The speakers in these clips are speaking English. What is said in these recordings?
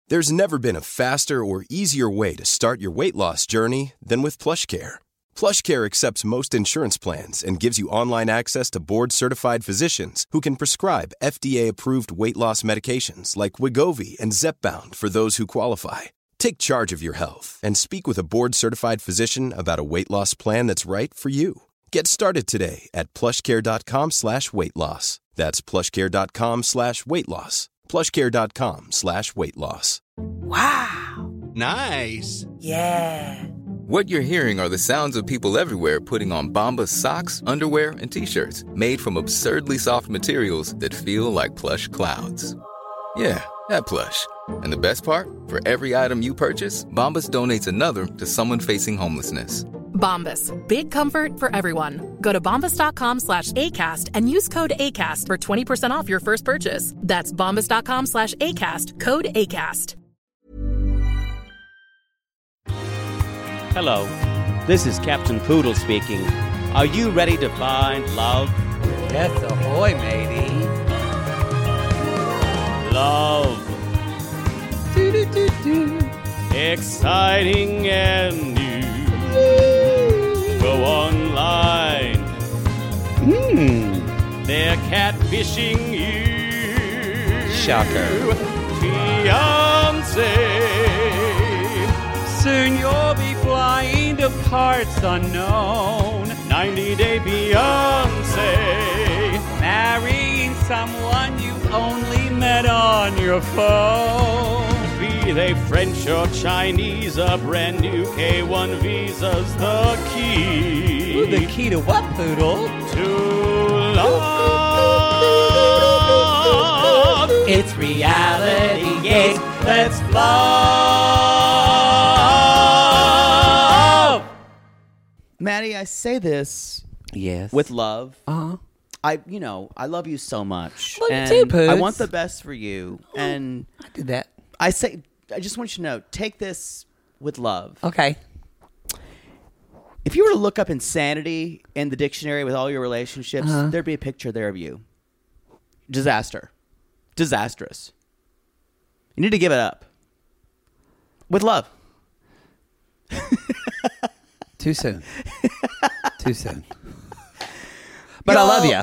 There's never been a faster or easier way to start your weight loss journey than with PlushCare. PlushCare accepts most insurance plans and gives you online access to board-certified physicians who can prescribe FDA-approved weight loss medications like Wegovy and Zepbound for those who qualify. Take charge of your health and speak with a board-certified physician about a weight loss plan that's right for you. Get started today at plushcare.com/weightloss. That's plushcare.com/weightloss. plushcare.com/weightloss. Wow. Nice. Yeah. What you're hearing are the sounds of people everywhere putting on Bombas socks, underwear, and T-shirts made from absurdly soft materials that feel like plush clouds. Yeah, that plush. And the best part? For every item you purchase, Bombas donates another to someone facing homelessness. Bombas. Big comfort for everyone. Go to bombas.com/ACAST and use code ACAST for 20% off your first purchase. That's bombas.com/ACAST. Code ACAST. Hello, this is Captain Poodle speaking. Are you ready to find love? Yes, ahoy, matey. Love. Exciting and new. Go online. They're catfishing you. Shocker. Fiancé. Soon you'll be flying to parts unknown. 90-day fiancé. Marrying someone you only met on your phone. Be they French or Chinese, a brand new K1 visa's the key. Ooh, the key to what, Poodle? To love. It's reality, yes, let's love. Maddie, I say this Yes. with love. Uh-huh. I love you so much. Love you and too, Poots. I want the best for you. And I did that. I just want you to know, take this with love. Okay. If you were to look up insanity in the dictionary with all your relationships, there'd be a picture there of you. Disaster. Disastrous. You need to give it up. With love. Too soon. Too soon. But I love you.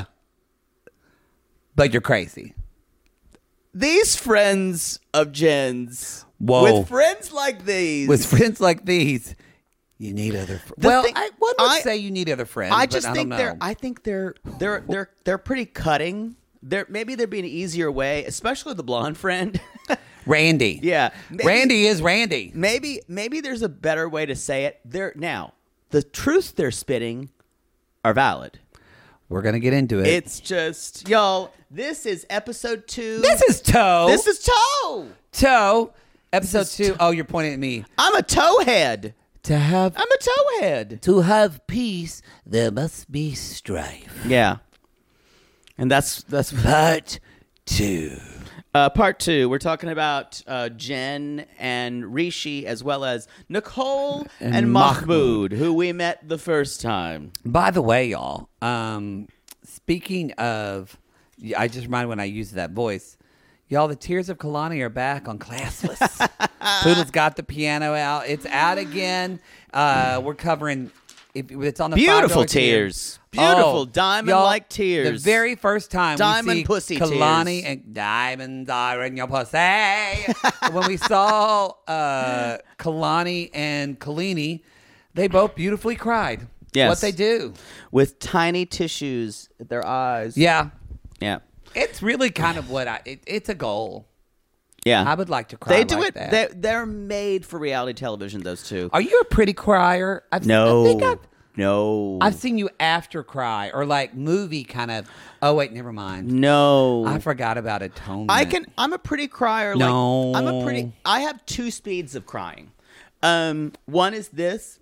But you're crazy. These friends of Jen's, Whoa. with friends like these, With friends like these, you need other friends. Well, thing- I would say you need other friends. I but just think don't know. I think they're pretty cutting. Maybe there'd be an easier way, especially the blonde friend. Randy. Yeah, Randy is Randy. Maybe there's a better way to say it. The truths they're spitting are valid. We're gonna get into it. It's just, y'all. This is episode 2. This is Toe. This is Toe. Toe. Episode 2. Oh, you're pointing at me. I'm a towhead. I'm a towhead. To have peace, there must be strife. Yeah. And that's Part 2. Part 2. We're talking about Jen and Rishi, as well as Nicole and Mahmoud, who we met the first time. By the way, y'all, speaking of, I just reminded when I used that voice, y'all, the Tears of Kalani are back on Classless. Poodle's got the piano out. It's out again. We're covering, it's on the Beautiful $5 tier. tears. Beautiful diamond-like tears. The very first time Diamond we see pussy Kalani tears. and diamonds are in your pussy. When we saw Kalani and Kalini, they both beautifully cried. Yes. What they do. With tiny tissues at their eyes. Yeah. Yeah. It's really kind of what it's a goal. Yeah. I would like to cry They do like it. that. They're made for reality television, those two. Are you a pretty crier? No. I think No. I've seen you after cry or like movie kind of. Oh wait, never mind. No. I forgot about Atonement. I'm a pretty crier. No. I have 2 speeds of crying. One is this.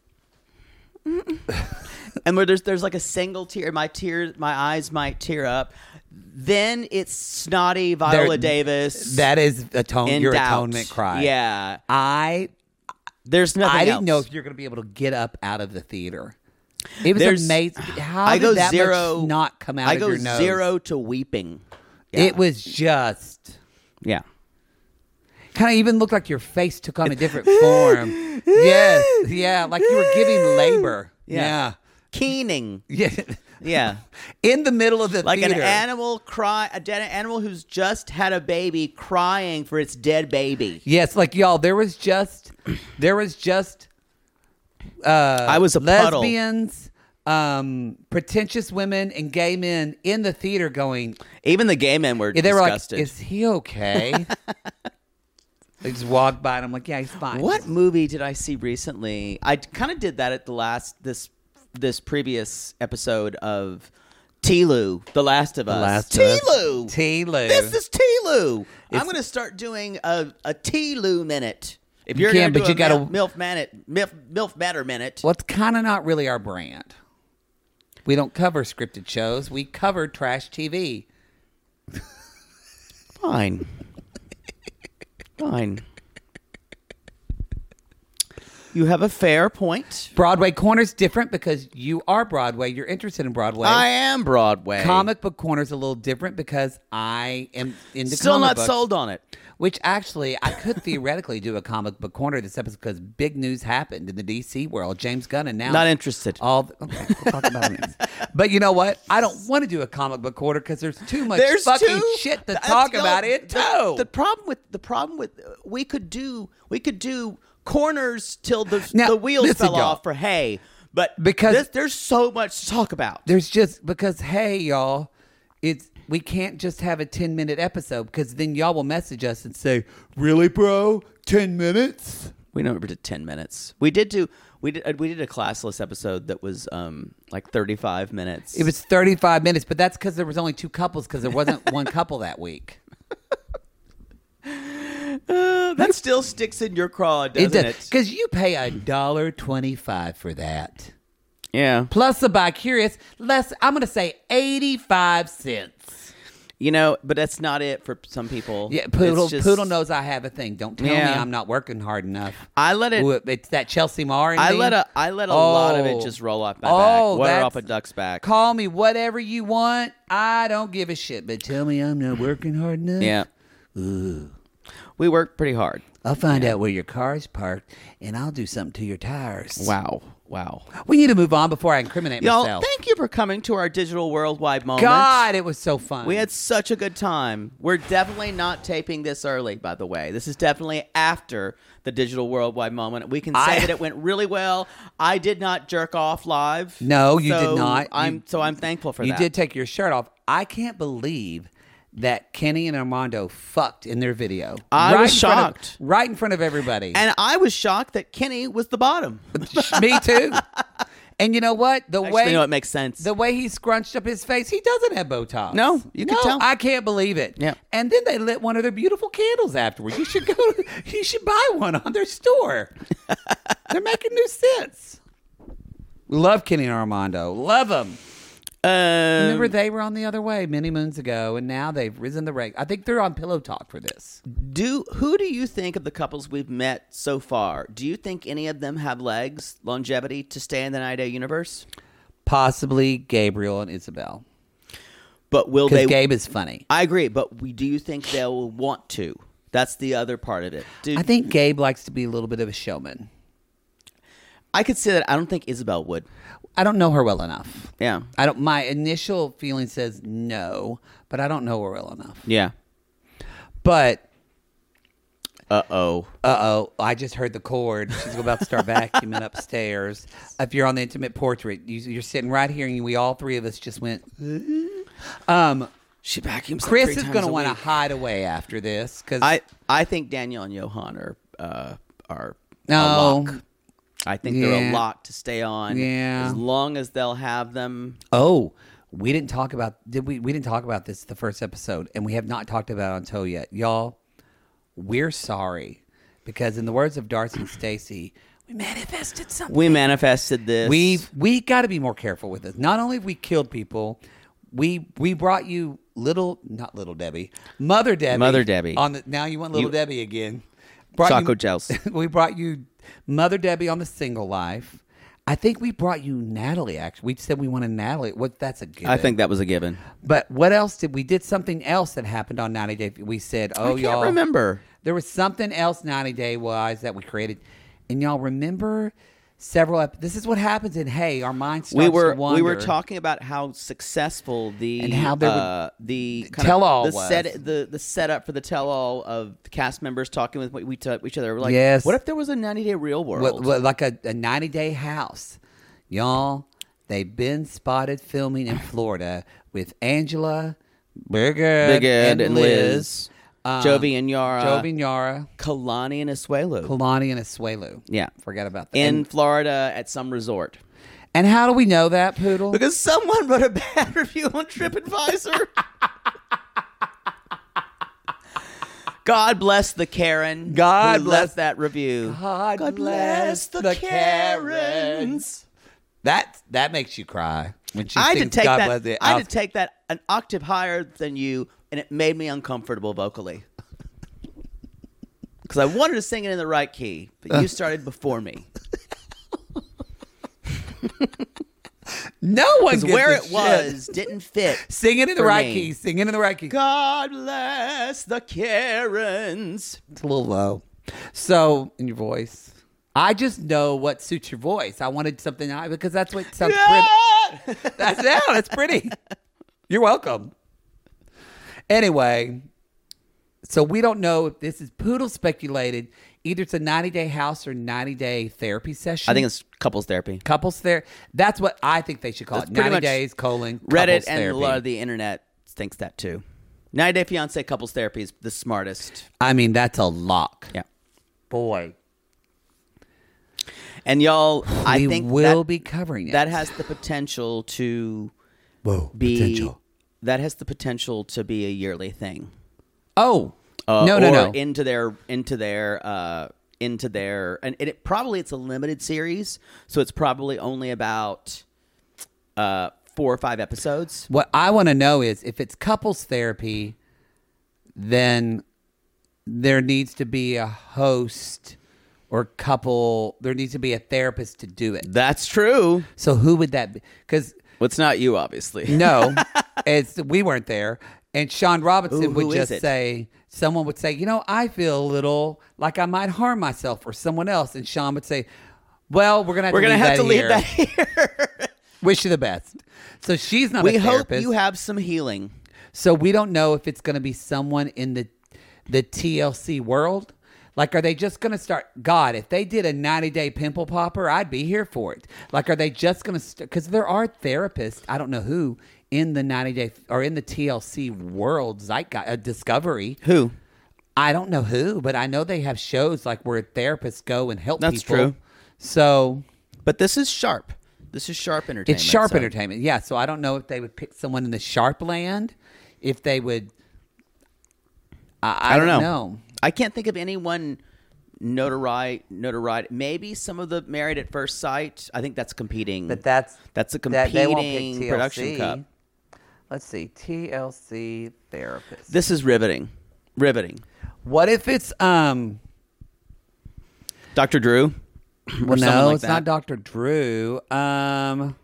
And where there's like a single tear, my eyes might tear up. Then it's snotty Viola Davis. That is your doubt. atonement cry. Yeah. There's nothing I didn't else. know if you're going to be able to get up out of the theater. It was amazing. How I did go that zero, much not come out I of go your nose? 0 to weeping. Yeah. It was just. Yeah. Kind of even looked like your face took on a different form. Yes, yeah, like you were giving labor. Yeah. Keening. Yeah. Yeah. In the middle of the Like theater. an animal a dead animal who's just had a baby crying for its dead baby. Yes, like y'all, there was just I was a puddle. lesbians, pretentious women, and gay men in the theater going. Even the gay men were They disgusted. were like, "Is he okay?" They just walked by, and I'm like, "Yeah, he's fine." What movie did I see recently? I kind of did that at this previous episode of T-Lou, The Last of Us. Last of Us. T-Lou. T-Lou. This is T-Lou. I'm going to start doing a T-Lou minute. If you're going to do MILF Matter minute. Well, it's kind of not really our brand. We don't cover scripted shows. We cover trash TV. Fine. Fine. You have a fair point. Broadway Corner's different because you are Broadway. You're interested in Broadway. I am Broadway. Comic Book Corner's a little different because I am into Still comic not books, sold on it. Which actually, I could theoretically do a Comic Book Corner this episode because big news happened in the DC world. James Gunn announced. Not interested. Okay, we'll talk about it. But you know what? I don't want to do a Comic Book Corner because there's too much fucking shit to talk about it too. The problem with we could do corners till the wheels listen, fell y'all. off for hay, but Because- there's so much to talk about. There's just because hey y'all, we can't just have a 10-minute episode because then y'all will message us and say, "Really, bro? 10 minutes?" We never did 10 minutes. We did a classless episode that was like 35 minutes. It was 35 minutes, but that's because there was only 2 couples because there wasn't one couple that week. that still sticks in your craw, doesn't it? Because you pay $1.25 for that. Yeah. Plus a bi-curious, less, I'm going to say 85 cents. You know, but that's not it for some people. Yeah, It's Poodle knows I have a thing. Don't tell me Yeah. I'm not working hard enough. I let it. Ooh, it's that Chelsea Marr in I me. let a lot of it just roll off my back. Water off a duck's back. Call me whatever you want. I don't give a shit. But tell me I'm not working hard enough. Yeah. Ooh. We work pretty hard. I'll find out where your car's parked, and I'll do something to your tires. Wow. We need to move on before I incriminate Y'all, myself. thank you for coming to our digital worldwide moment. God, it was so fun. We had such a good time. We're definitely not taping this early, by the way. This is definitely after the digital worldwide moment. We can say that it went really well. I did not jerk off live. No, you did not. I'm thankful for You that. did take your shirt off. I can't believe that Kenny and Armando fucked in their video. I was in front of- shocked. right in front of everybody. And I was shocked that Kenny was the bottom. Me too. And you know what? Actually, you know, it makes sense. The way he scrunched up his face, he doesn't have Botox. No, you can tell. I can't believe it. Yeah. And then they lit one of their beautiful candles afterwards. You should go. You should buy one on their store. They're making new sense. Love Kenny and Armando. Love them. Remember, they were on the other way many moons ago, and now they've risen the rank. I think they're on Pillow Talk for this. Who do you think of the couples we've met so far? Do you think any of them have legs, longevity to stay in the NIDA universe? Possibly Gabriel and Isabel. But will Because they? Gabe is funny. I agree, but do you think they'll want to? That's the other part of it. I think Gabe likes to be a little bit of a showman. I could say that. I don't think Isabel would. I don't know her well enough. Yeah. My initial feeling says no, but I don't know her well enough. Yeah. But Uh-oh. I just heard the chord. She's about to start vacuuming upstairs. If you're on the intimate portrait, you're sitting right here, and we all three of us just went. She vacuums. Chris like 3 is times going to a want to week. hide away after this because I think Danielle and Johan are a No. lock. I think they're a Yeah. lock to stay on. Yeah. As long as they'll have them. Oh, we didn't talk about we didn't talk about this the first episode, and we have not talked about it on Toe yet, y'all. We're sorry because, in the words of Darcy and Stacy, we manifested something. We manifested this. We got to be more careful with this. Not only have we killed people, we brought you not Little Debbie, Mother Debbie. Mother Debbie. Now you want Little Debbie again. Choco gels. We brought you Mother Debbie on the Single Life. I think we brought you Natalie, actually. We said we wanted Natalie. That's a given. I think that was a given. But what else did we did something else that happened on 90 Day? We said, I y'all. can't remember. There was something else 90 Day wise that we created. And y'all remember this is what happens in Hey, our mind starts to wander. We were talking about how successful the And how the tell-all the was. the setup for the tell-all of the cast members talking with each other. We're like, Yes. what if there was a 90-day real world? Like a 90 Day house. Y'all, they've been spotted filming in Florida with Angela, Big Ed, and Liz. Jovi and Yara. Kalani and Asuelu. Yeah. Forget about that. In Florida at some resort. And how do we know that, Poodle? Because someone wrote a bad review on TripAdvisor. God bless the Karen. God who bless left that review. God bless the Karens. That makes you cry. When she I had sings to God bless the I had to take that an octave higher than you, and it made me uncomfortable vocally. Because I wanted to sing it in the right key, but you started before me. No one Because gives where a it shit. was didn't fit. Sing it in the for right me. key. Sing it in the right key. God bless the Karens. It's a little low. So, in your voice. I just know what suits your voice. I wanted something because that's what sounds pretty. That's pretty. You're welcome. Anyway, so we don't know if this is Poodle speculated. Either it's a 90-day house or 90-day therapy session. I think it's couples therapy. Couples therapy. That's what I think they should call That's it. pretty 90 much days, couples Reddit and therapy. a lot of the internet thinks that too. 90 Day Fiancé couples therapy is the smartest. I mean, that's a lock. Yeah. Boy. And y'all, I We think will be covering it. That has the potential to be that has the potential to be a yearly thing. Oh. Or No. into their and it's a limited series, so it's probably only about 4 or 5 episodes. What I want to know is if it's couples therapy, then there needs to be a host or couple. There needs to be a therapist to do it. That's true. So who would that be? Because Well, it's not you, obviously. no, we weren't there. And Sean Robinson Who would is just it? say, someone would say, I feel a little like I might harm myself or someone else. And Sean would say, well, we're going to have to leave that here. Wish you the best. So she's not a therapist. We hope you have some healing. So we don't know if it's going to be someone in the TLC world. Like, are they just going to start? God, if they did a 90-day pimple popper, I'd be here for it. Like, are they just going to? Because there are therapists. I don't know who in the 90-day or in the TLC world. Discovery. Who? I don't know who, but I know they have shows like where therapists go and help That's people. true. So, But this is sharp. This is sharp entertainment. it's sharp so- entertainment. Yeah. So I don't know if they would pick someone in the sharp land. If they would. I don't know. I can't think of anyone notoriety. Maybe some of the Married at First Sight. I think that's competing. But that's a they won't pick competing TLC. production cup. Let's see, TLC therapist. This is riveting. What if it's Dr. Drew? Well, someone no, like it's that. not Dr. Drew. Aren't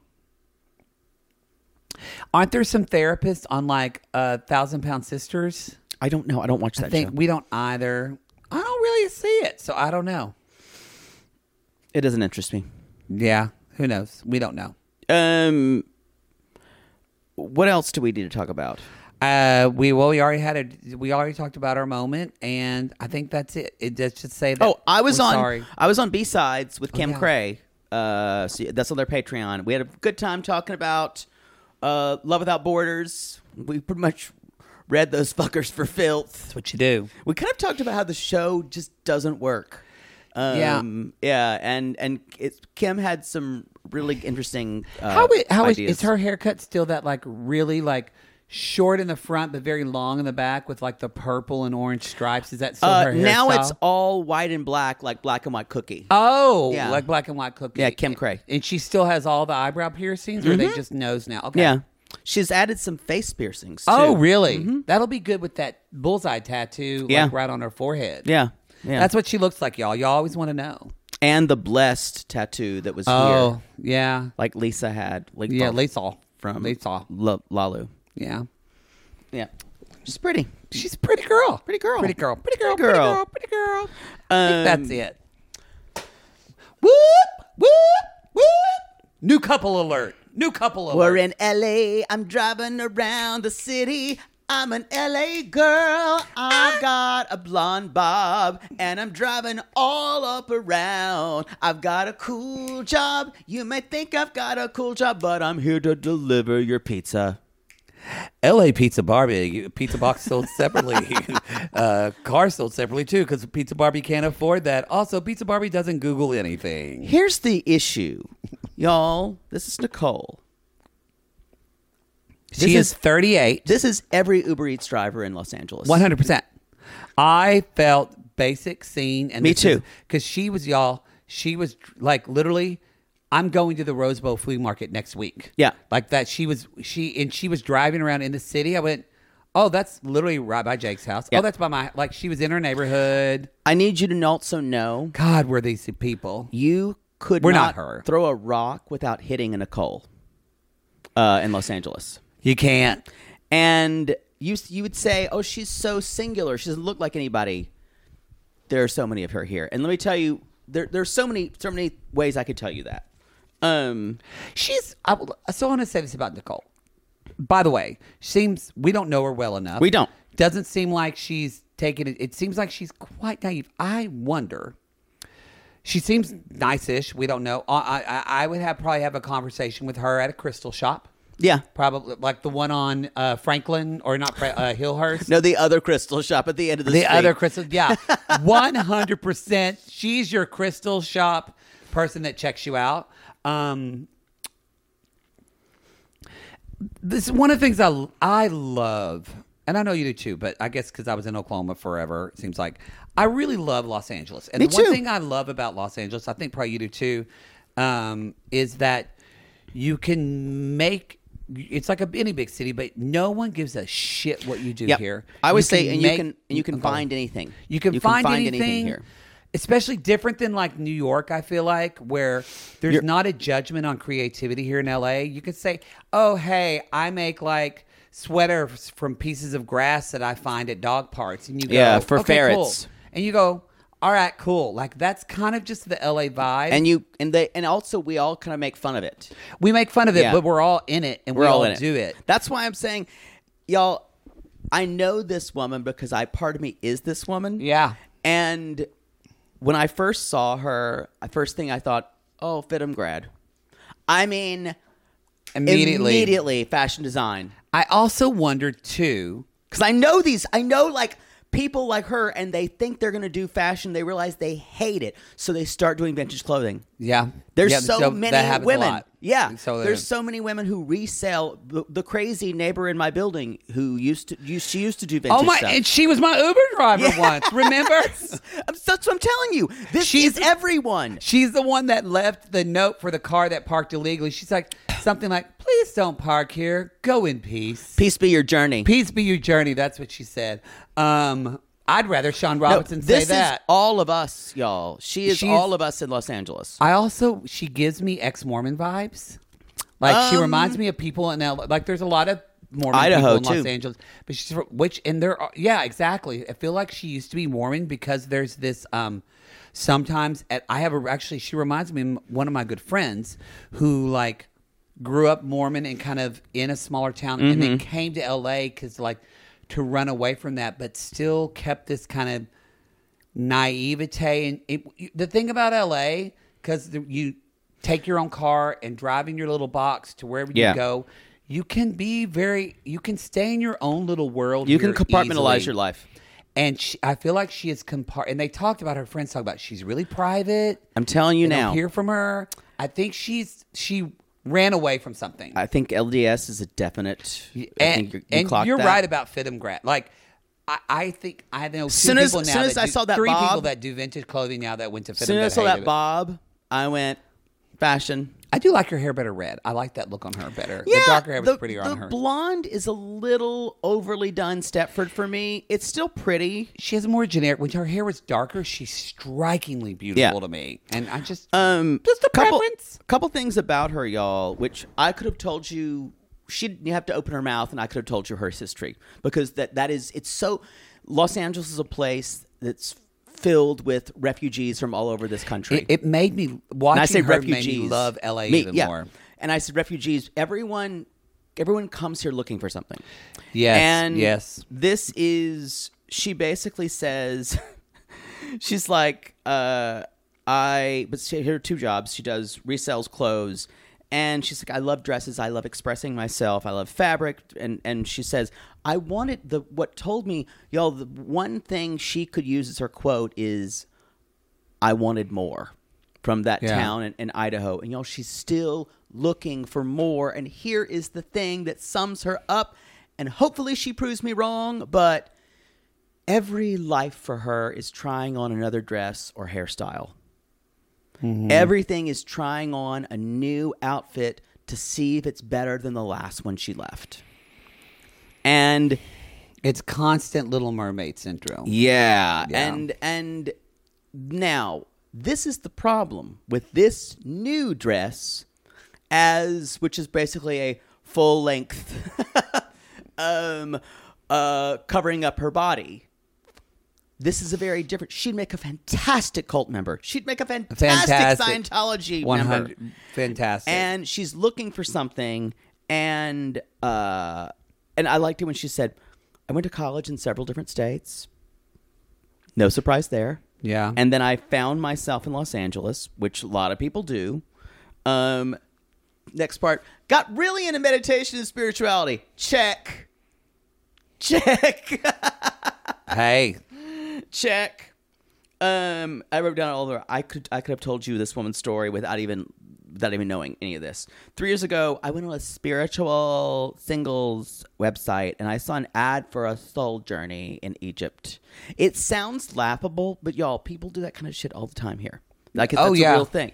there some therapists on like 1,000-Pound Sisters? I don't know. I don't watch that I think show. we don't either. I don't really see it, so I don't know. It doesn't interest me. Yeah, who knows? We don't know. What else do we need to talk about? We already talked about our moment, and I think that's it. Let's just say that. Oh, I was we're on. Sorry. I was on B-Sides with Kim yeah. Cray. So that's on their Patreon. We had a good time talking about Love Without Borders. We pretty much read those fuckers for filth. That's what you do. We kind of talked about how the show just doesn't work. Yeah. and Kim had some really interesting. How ideas. is her haircut still that like really like short in the front but very long in the back with like the purple and orange stripes? Is that still her hairstyle? Now it's all white and black, like Black and White Cookie. Oh, Yeah. like black and white cookie. Yeah, Kim Cray. And she still has all the eyebrow piercings, or are they just nose now? Okay. Yeah, she's added some face piercings. Too. Oh, really? That'll be good with that bullseye tattoo, Yeah. like right on her forehead. Yeah, yeah. That's what she looks like, y'all. Y'all always want to know. And the blessed tattoo that was Oh, here. yeah. Like Lisa had. Yeah, Lisa. From Lisa. Lalu. Yeah. Yeah. She's pretty. She's a pretty girl. Pretty girl. Pretty girl. Pretty girl. Pretty girl. Pretty girl. I think that's it. Whoop, whoop, whoop. New couple alert. New couple alert. We're in LA. I'm driving around the city. I'm an LA girl. I've got a blonde bob, and I'm driving all up around. I've got a cool job. You may think I've got a cool job, but I'm here to deliver your pizza. LA Pizza Barbie, pizza box sold separately, car sold separately too, because Pizza Barbie can't afford that. Also, Pizza Barbie doesn't Google anything. Here's the issue, y'all. This is Nicole. She is 38. This is every Uber Eats driver in Los Angeles. 100%. I felt basic scene. And Me too. Because she was like literally, I'm going to the Rose Bowl flea market next week. Yeah. Like that. She was driving around in the city. I went, oh, that's literally right by Jake's house. Yeah. Oh, that's by like she was in her neighborhood. I need you to also know. God, were these people? You could We're not not her. throw a rock without hitting a Nicole in Los Angeles. You can't. And you would say, oh, she's so singular. She doesn't look like anybody. There are so many of her here. And let me tell you, there's so many ways I could tell you that. So I want to say this about Nicole. By the way, we don't know her well enough. We don't. Doesn't seem like she's taken it. It seems like she's quite naive. I wonder. She seems nice-ish. We don't know. I would probably have a conversation with her at a crystal shop. Yeah. Probably like the one on Franklin or not Hillhurst. No, the other crystal shop at the end of the street. The other crystal, yeah. 100%. She's your crystal shop person that checks you out. This is one of the things I love, and I know you do too, but I guess because I was in Oklahoma forever, it seems like I really love Los Angeles. And Me the one too. thing I love about Los Angeles, I think probably you do too, is that you can make. It's like any big city, but no one gives a shit what you do here. I always say, you can okay. find anything. You can find anything here. Especially different than like New York, I feel like, where there's not a judgment on creativity here in LA. You could say, oh, hey, I make like sweaters from pieces of grass that I find at dog parks. And you go, for okay, ferrets. cool. And you go, all right, cool. Like that's kind of just the LA vibe. And also we all kind of make fun of it. We make fun of it, Yeah. but we're all in it and we all do it. That's why I'm saying, y'all, I know this woman because part of me is this woman. Yeah. And when I first saw her, first thing I thought, oh, FITM grad. I mean, immediately fashion design. I also wondered too, because I know like people like her, and they think they're going to do fashion. They realize they hate it, so they start doing vintage clothing. Yeah, There's yeah, so that many happens women. a lot. Yeah, So there's so many women who resell. The crazy neighbor in my building who used to do vintage Oh my! stuff. And she was my Uber driver once. Remember? That's what I'm telling you. She's everyone. She's the one that left the note for the car that parked illegally. She's like something like, "Please don't park here. Go in peace. Peace be your journey. Peace be your journey." That's what she said. I'd rather Sean Robinson say this that. is all of us, y'all. She's all of us in Los Angeles. She gives me ex-Mormon vibes. Like she reminds me of people in LA. Like there's a lot of Mormon Idaho, people in Los too. Angeles, but yeah, exactly. I feel like she used to be Mormon because there's this. Sometimes she reminds me of one of my good friends who like grew up Mormon and kind of in a smaller town, and then came to LA because like to run away from that, but still kept this kind of naivete. And the thing about LA, because you take your own car and drive in your little box to wherever you go, you can stay in your own little world. You can compartmentalize easily. your life. And I feel like she is and they talked about her friends talk about she's really private. I'm telling you They now. don't hear from her. I think she ran away from something. I think LDS is a definite. You're right about FITM grad. Like I think I know two people now. Three people that do vintage clothing now that went to FITM. As soon as I saw that Bob, I went fashion. I do like her hair better red. I like that look on her better. Yeah, the darker hair was prettier on The her. blonde is a little overly done Stepford for me. It's still pretty. She has a more generic. When her hair was darker, she's strikingly beautiful Yeah. to me. And I just Just a preference. Couple things about her, y'all, which I could have told you. You have to open her mouth, and I could have told you her history because that is it's so. Los Angeles is a place that's filled with refugees from all over this country. It made me watching And I say her refugees. made me love LA even more. And I said refugees. Everyone comes here looking for something. Yes, And yes. this is. She basically says, she's like, but here are 2 jobs. She does resells clothes. And she's like, I love dresses. I love expressing myself. I love fabric. And she says, I wanted what told me, y'all, the one thing she could use as her quote is, I wanted more from that town in Idaho. And y'all, she's still looking for more. And here is the thing that sums her up. And hopefully she proves me wrong, but every life for her is trying on another dress or hairstyle. Mm-hmm. Everything is trying on a new outfit to see if it's better than the last one she left. And it's constant Little Mermaid syndrome. Yeah. And now this is the problem with this new dress, which is basically a full length covering up her body. This is a very different. She'd make a fantastic cult member. She'd make a fantastic Scientology member. Fantastic. And she's looking for something. And I liked it when she said, I went to college in several different states. No surprise there. Yeah. And then I found myself in Los Angeles, which a lot of people do. Next part. Got really into meditation and spirituality. Check. Hey. Check. I wrote down all the. I could have told you this woman's story without even knowing any of this. 3 years ago, I went on a spiritual singles website and I saw an ad for a soul journey in Egypt. It sounds laughable, but y'all, people do that kind of shit all the time here. Like that's a real thing.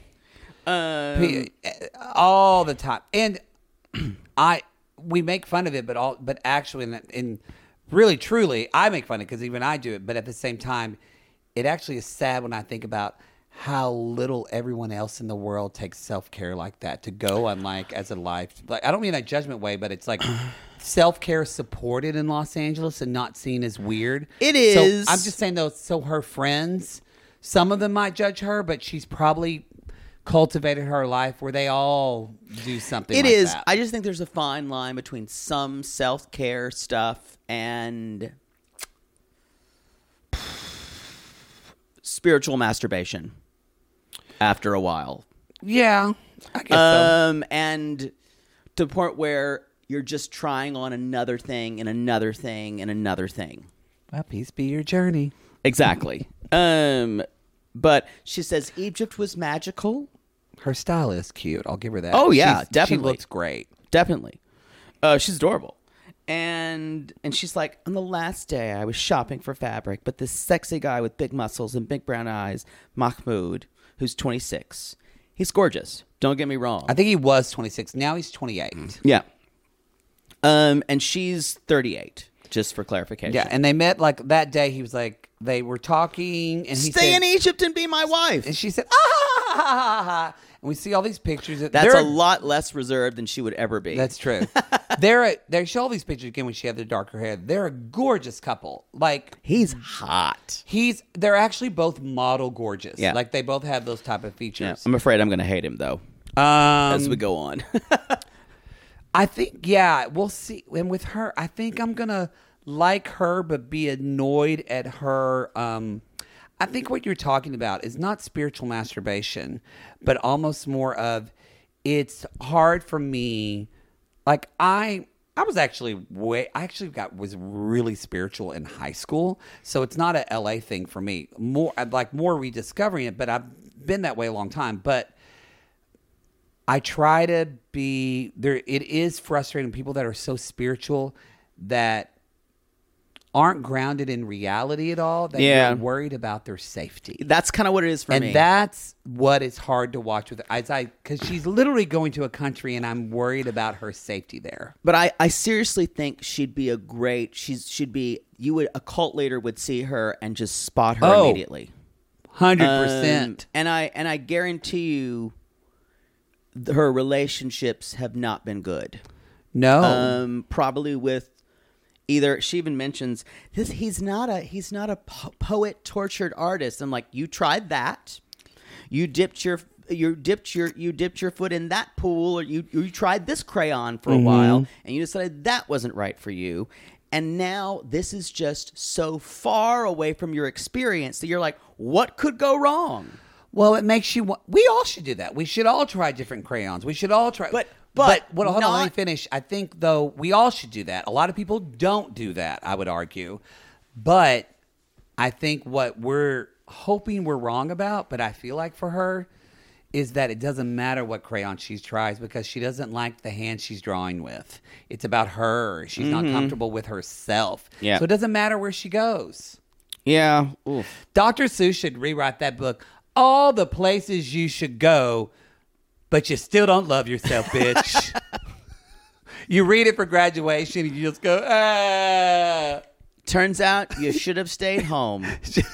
All the time, and we make fun of it, but actually, in really, truly, I make fun of it because even I do it. But at the same time, it actually is sad when I think about how little everyone else in the world takes self-care like that to go on, like, as a life. Like, I don't mean that judgment way, but it's like self-care supported in Los Angeles and not seen as weird. It is. So I'm just saying, though, so her friends, some of them might judge her, but she's probably cultivated her life where they all do something like that. I just think there's a fine line between some self-care stuff and spiritual masturbation after a while. Yeah, I guess so. And to the point where you're just trying on another thing and another thing and another thing. Well, peace be your journey. Exactly. But she says Egypt was magical. Her style is cute. I'll give her that. Oh, yeah, definitely. She looks great. Definitely. She's adorable. And she's like, on the last day, I was shopping for fabric, but this sexy guy with big muscles and big brown eyes, Mahmoud, who's 26, he's gorgeous. Don't get me wrong. I think he was 26. Now he's 28. Yeah. And she's 38, just for clarification. Yeah, and they met like that day. He was like, they were talking, and he Stay said, in Egypt and be my wife. and she said, ah, and we see all these pictures. That's a lot less reserved than she would ever be. That's true. They show all these pictures again when she had the darker hair. They're a gorgeous couple. Like, he's hot. They're actually both model gorgeous. Yeah. Like, they both have those type of Yeah. features. I'm afraid I'm going to hate him, though, as we go on. I think, yeah, we'll see. And with her, I think I'm going to like her but be annoyed at her. I think what you're talking about is not spiritual masturbation, but almost more of, it's hard for me. Like, I was really spiritual in high school, so it's not a LA thing for me. I'd like more rediscovering it, but I've been that way a long time. But I try to be there. It is frustrating, people that are so spiritual that aren't grounded in reality at all, that Yeah. you're worried about their safety. That's kind of what it is for me. And that's what is hard to watch with her. Because she's literally going to a country, and I'm worried about her safety there. But I seriously think she'd be a cult leader would see her and just spot her immediately. 100%. And I guarantee you, her relationships have not been good. No. Probably with either, she even mentions this. He's not a poet tortured artist. I'm like, you tried that. You dipped your foot in that pool, or you tried this crayon for a while, and you decided that wasn't right for you. And now this is just so far away from your experience that you're like, what could go wrong? Well, it makes you. We all should do that. We should all try different crayons. We should all try. But hold on, let me finish. I think though we all should do that. A lot of people don't do that, I would argue. But I think what we're hoping we're wrong about, but I feel like for her, is that it doesn't matter what crayon she tries because she doesn't like the hand she's drawing with. It's about her. She's not comfortable with herself. Yeah. So it doesn't matter where she goes. Yeah. Oof. Dr. Seuss should rewrite that book. All the places you should go, but you still don't love yourself, bitch. You read it for graduation and you just go, ah. Turns out you should have stayed home.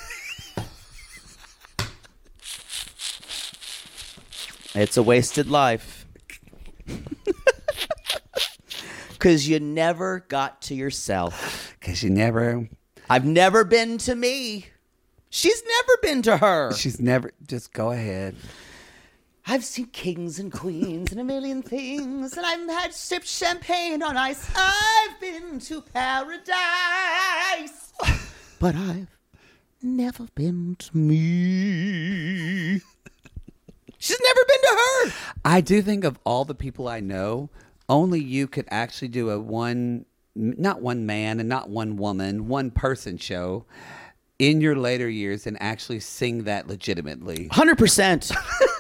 It's a wasted life. Because you never got to yourself. Because you never... I've never been to me. She's never been to her. She's never... Just go ahead. I've seen kings and queens and a million things, and I've had sipped champagne on ice. I've been to paradise. But I've never been to me. She's never been to her. I do think of all the people I know, only you could actually do not one man and not one woman, one person show in your later years and actually sing that legitimately. 100%.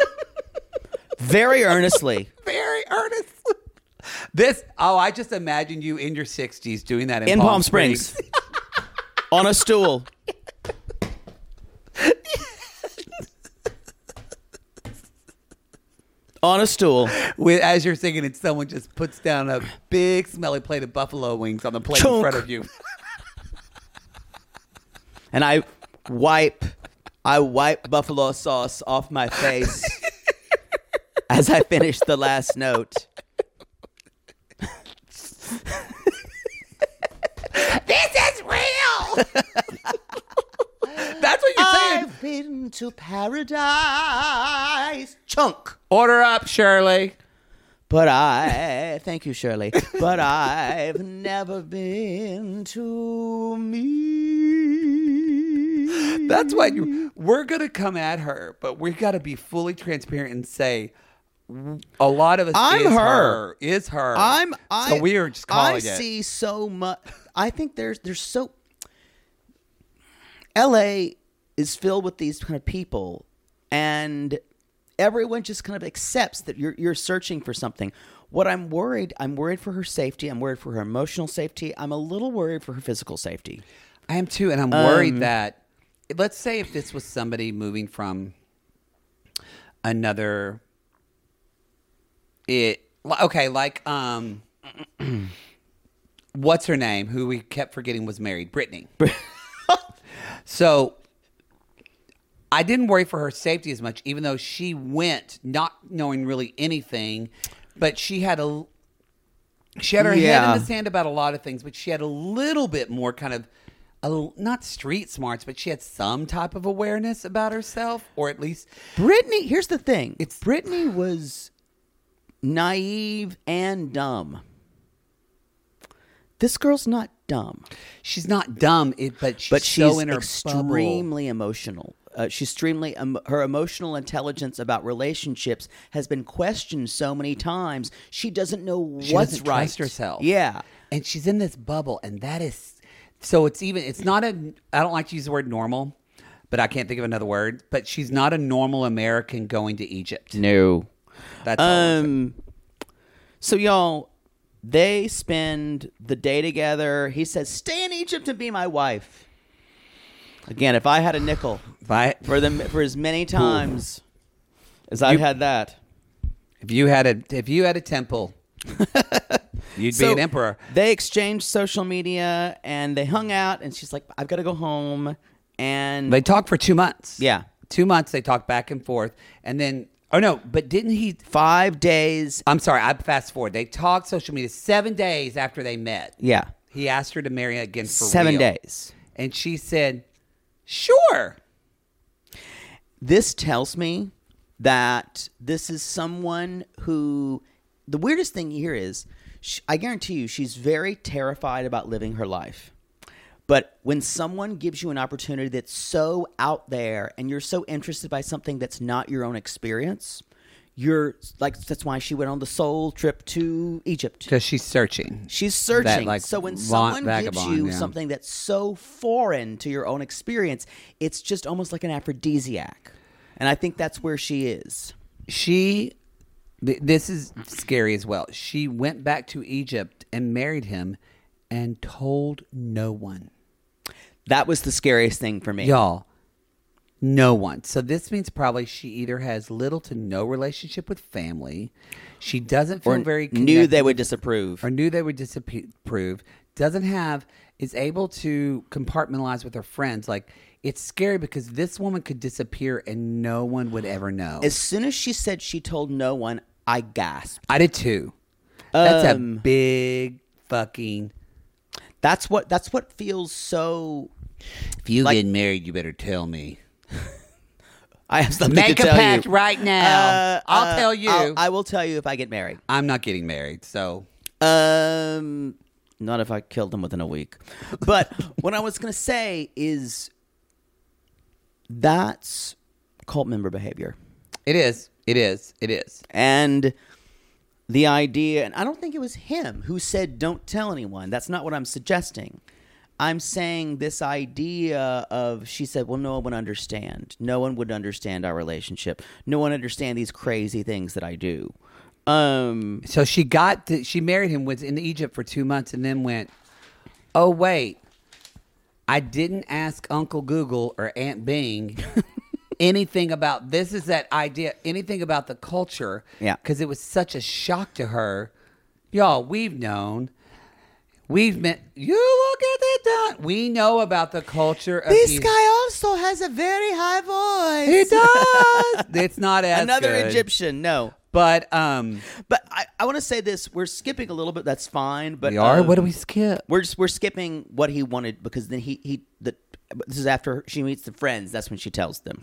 Very earnestly. Very earnestly. I just imagine you in your 60s doing that in Palm Springs. On a stool. On a stool. As you're singing it, someone just puts down a big smelly plate of buffalo wings on the plate Chunk. in front of you. And I wipe buffalo sauce off my face as I finish the last note. This is real! That's what you're saying. I've been to paradise. Chunk. Order up, Shirley. Thank you, Shirley. But I've never been to me. That's why we're going to come at her, but we've got to be fully transparent and say a lot of us is her. So we are just calling it. I see so much. I think there's so... LA is filled with these kind of people, and everyone just kind of accepts that you're searching for something. What I'm worried for her safety. I'm worried for her emotional safety. I'm a little worried for her physical safety. I am too, and I'm worried that, let's say if this was somebody moving from another, what's her name, who we kept forgetting was married, Brittany. So I didn't worry for her safety as much, even though she went not knowing really anything, but she had her head in the sand about a lot of things, but she had a little bit more kind of, not street smarts, but she had some type of awareness about herself, or at least... Brittany, here's the thing. Brittany was naive and dumb. This girl's not dumb. She's not dumb, but she's so in her extremely bubble. Emotional. Her emotional intelligence about relationships has been questioned so many times. She doesn't know She what's doesn't right. trust herself. Yeah, and she's in this bubble, and that is so. It's not a. I don't like to use the word normal, but I can't think of another word. But she's not a normal American going to Egypt. No, That's all. So y'all, They spend the day together. He says, "Stay in Egypt and be my wife." Again, if I had a nickel for as many times as I've had that, if you had a temple, you'd be an emperor. They exchanged social media and they hung out. And she's like, "I've got to go home." And They talked for 2 months. Yeah. 2 months. They talked back and forth, and then. Oh, no, but didn't he... 5 days. I'm sorry, I fast forward. They talked social media 7 days after they met. Yeah. He asked her to marry again for 7 real. days. And she said, sure. This tells me that this is someone who... The weirdest thing here is, I guarantee you, she's very terrified about living her life. But when someone gives you an opportunity that's so out there and you're so interested by something that's not your own experience, you're like, that's why she went on the soul trip to Egypt. Because she's searching. She's searching. That, like, so when someone gives vagabond, you yeah. something that's so foreign to your own experience, it's just almost like an aphrodisiac. And I think that's where she is. This is scary as well. She went back to Egypt and married him and told no one. That was the scariest thing for me. Y'all, no one. So this means probably she either has little to no relationship with family. She doesn't feel very connected. Knew they would disapprove. Or knew they would disapprove. Is able to compartmentalize with her friends. Like, it's scary because this woman could disappear and no one would ever know. As soon as she said she told no one, I gasped. I did too. That's a big fucking... That's what feels so... If you get married, you better tell me. I have something Make to tell a pact you. right now. I'll tell you. I will tell you if I get married. I'm not getting married, so... Not if I killed him within a week. But what I was going to say is that's cult member behavior. It is. It is. It is. And the idea, and I don't think it was him who said, don't tell anyone. That's not what I'm suggesting. I'm saying this idea of, she said, well, no one would understand. No one would understand our relationship. No one would understand these crazy things that I do. So she married him, was in Egypt for 2 months, and then went, oh, wait, I didn't ask Uncle Google or Aunt Bing anything about, this is that idea, anything about the culture. Yeah. Because it was such a shock to her. Y'all, we've known. We've met. You look at it, Don. We know about the culture of this guy also has a very high voice. He does. It's not as another good. Egyptian. No. But I want to say this. We're skipping a little bit. That's fine. But we are. What do we skip? We're skipping what he wanted because then this is after she meets the friends. That's when she tells them.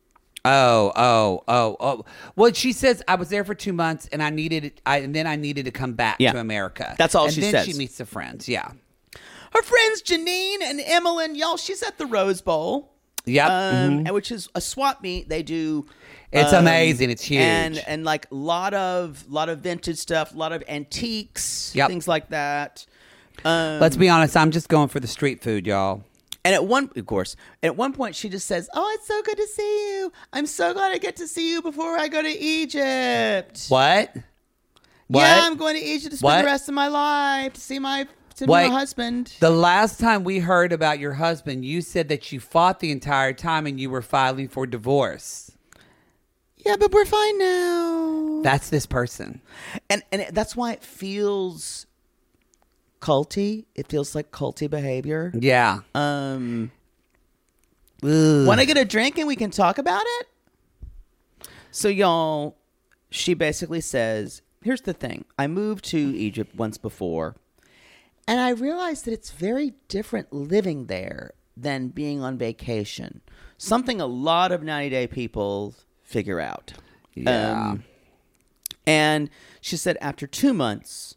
Oh. Well, she says I was there for 2 months and I needed to come back to America. That's all and she then says. She meets the friends. Yeah. Her friends Janine and Emmeline, y'all. She's at the Rose Bowl. Yep. And which is a swap meet. They do. It's amazing. It's huge. And like lot of vintage stuff, a lot of antiques, things like that. Let's be honest. I'm just going for the street food, y'all. And at one point, she just says, "Oh, it's so good to see you. I'm so glad I get to see you before I go to Egypt." What? Yeah, I'm going to Egypt to spend the rest of my life to see my husband. The last time we heard about your husband, you said that you fought the entire time and you were filing for divorce. Yeah, but we're fine now. That's this person. And that's why it feels culty. It feels like culty behavior. Yeah. Want to get a drink and we can talk about it? So, y'all, she basically says, here's the thing. I moved to Egypt once before, and I realized that it's very different living there than being on vacation. Something a lot of 90-day people figure out. Yeah. And she said after 2 months,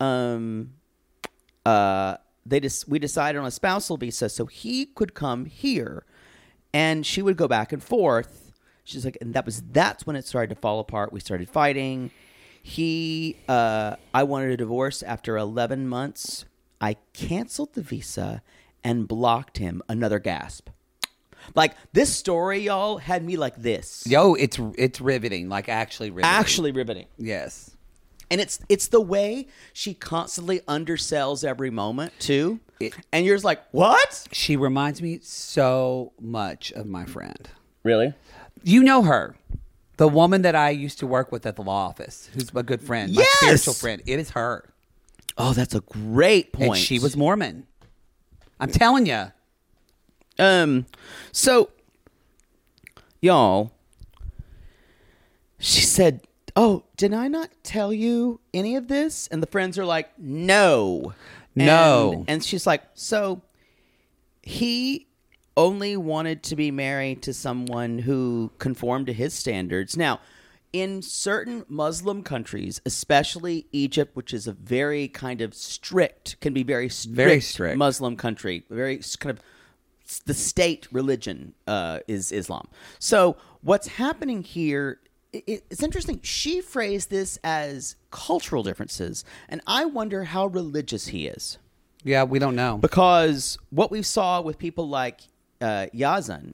we decided on a spousal visa so he could come here and she would go back and forth. She's like, and that's when it started to fall apart. We started fighting. I wanted a divorce after 11 months. I canceled the visa and blocked him. Another gasp. Like, this story, y'all, had me like this. Yo, it's riveting. Like, actually riveting. Actually riveting. Yes. And it's the way she constantly undersells every moment too. And you're just like, what? She reminds me so much of my friend. Really? You know her. The woman that I used to work with at the law office, who's a good friend, my spiritual friend. It is her. Oh, that's a great point. And she was Mormon. I'm telling you. So, y'all, she said, oh, did I not tell you any of this? And the friends are like, no. And she's like, so he only wanted to be married to someone who conformed to his standards. Now, in certain Muslim countries, especially Egypt, which is a very kind of can be very strict Muslim country, very kind of the state religion is Islam. So what's happening here, it's interesting. She phrased this as cultural differences, and I wonder how religious he is. Yeah, we don't know. Because what we saw with people like Yazan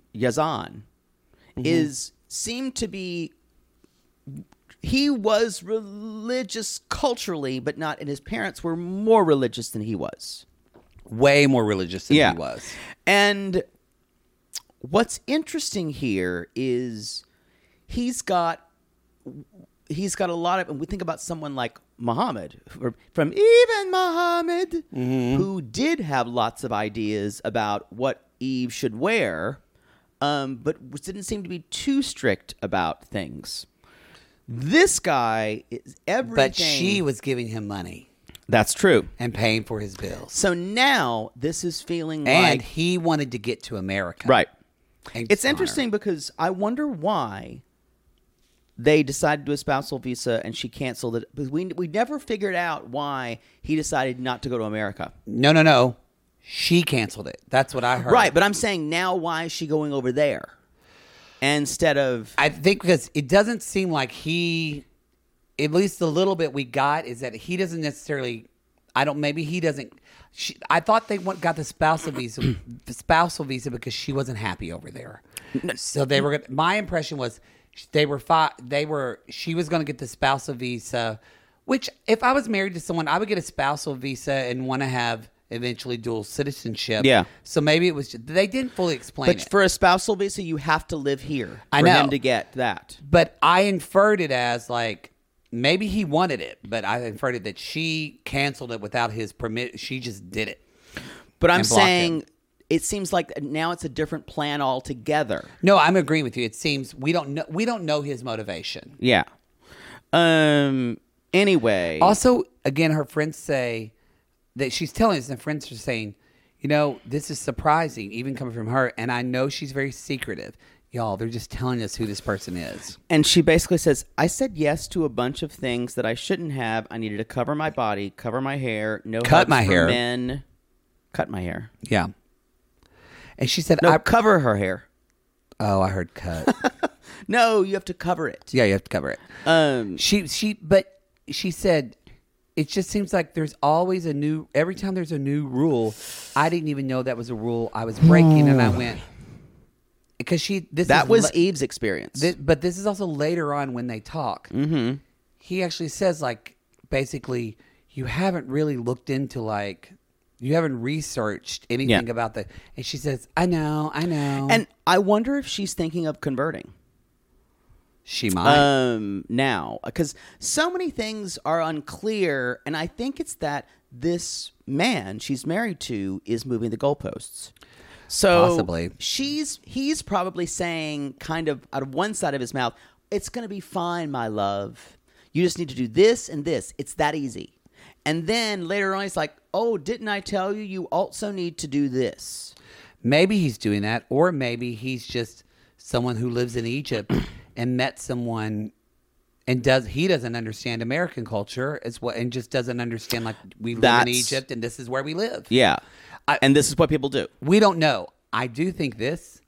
seemed to be, he was religious culturally, but not, and his parents were more religious than he was. Way more religious than he was. And what's interesting here is he's got a lot of, and we think about someone like Muhammad, from even Muhammad, who did have lots of ideas about what Eve should wear, but didn't seem to be too strict about things. This guy is everything. But she was giving him money. That's true. And paying for his bills. So now this is feeling like... And he wanted to get to America. Right. It's interesting because I wonder why they decided to do a spousal visa and she canceled it. Because we never figured out why he decided not to go to America. No. She canceled it. That's what I heard. Right, but I'm saying now why is she going over there instead of... I think because it doesn't seem like he... At least the little bit we got is that he doesn't necessarily... Maybe he doesn't... I thought they got the spousal visa because she wasn't happy over there. So they were... My impression was she was going to get the spousal visa, which if I was married to someone, I would get a spousal visa and want to have eventually dual citizenship. Yeah. So maybe it was... They didn't fully explain it. But for a spousal visa, you have to live here for him to get that. But I inferred it as like... Maybe he wanted it, but I inferred it that she canceled it without his permit. She just did it. But I'm saying it seems like now it's a different plan altogether. No, I'm agreeing with you. It seems we don't know his motivation. Yeah. Anyway. Also, again, her friends say that she's telling us, and friends are saying, this is surprising, even coming from her. And I know she's very secretive. Y'all, they're just telling us who this person is. And she basically says, I said yes to a bunch of things that I shouldn't have. I needed to cover my body, cover my hair, no cut my hair. Men. Cut my hair. Yeah. And she said, cover her hair. Oh, I heard cut. No, you have to cover it. Yeah, you have to cover it. But she said, it just seems like there's always every time there's a new rule, I didn't even know that was a rule I was breaking, and I went, because that was Eve's experience. But this is also later on when they talk. Mm-hmm. He actually says, like, basically, you haven't really looked into, like, you haven't researched anything about that. And she says, I know. And I wonder if she's thinking of converting. She might. Now, because so many things are unclear, and I think it's that this man she's married to is moving the goalposts. So possibly. He's probably saying, kind of out of one side of his mouth, it's going to be fine, my love. You just need to do this and this. It's that easy. And then later on, he's like, oh, didn't I tell you? You also need to do this. Maybe he's doing that, or maybe he's just someone who lives in Egypt and met someone and he doesn't understand American culture and just doesn't understand, like, we live in Egypt and this is where we live. Yeah. And this is what people do. We don't know. I do think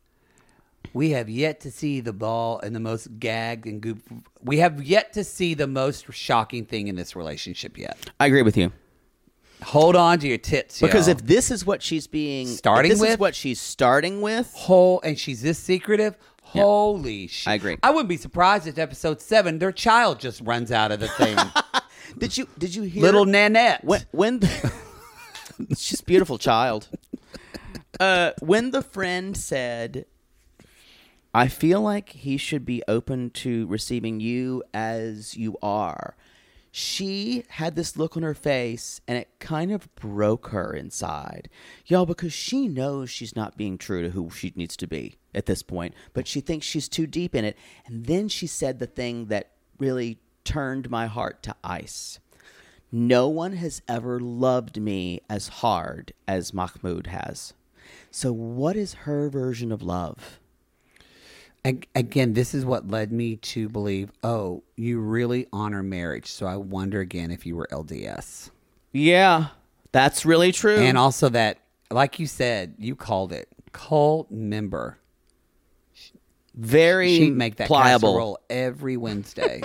we have yet to see the ball and the most gagged and goop. We have yet to see the most shocking thing in this relationship yet. I agree with you. Hold on to your tits, because y'all. If this is what she's is what she's starting with, and she's this secretive. Yeah. Holy shit! I agree. I wouldn't be surprised if episode 7, their child just runs out of the thing. Did you hear Little Nanette. when she's a beautiful child. When the friend said, I feel like he should be open to receiving you as you are, she had this look on her face, and it kind of broke her inside. Y'all, because she knows she's not being true to who she needs to be at this point, but she thinks she's too deep in it. And then she said the thing that really turned my heart to ice. No one has ever loved me as hard as Mahmoud has. So what is her version of love? Again, this is what led me to believe, oh, you really honor marriage. So I wonder again if you were LDS. Yeah, that's really true. And also that, like you said, you called it, cult member. Very She'd make that pliable casserole every Wednesday.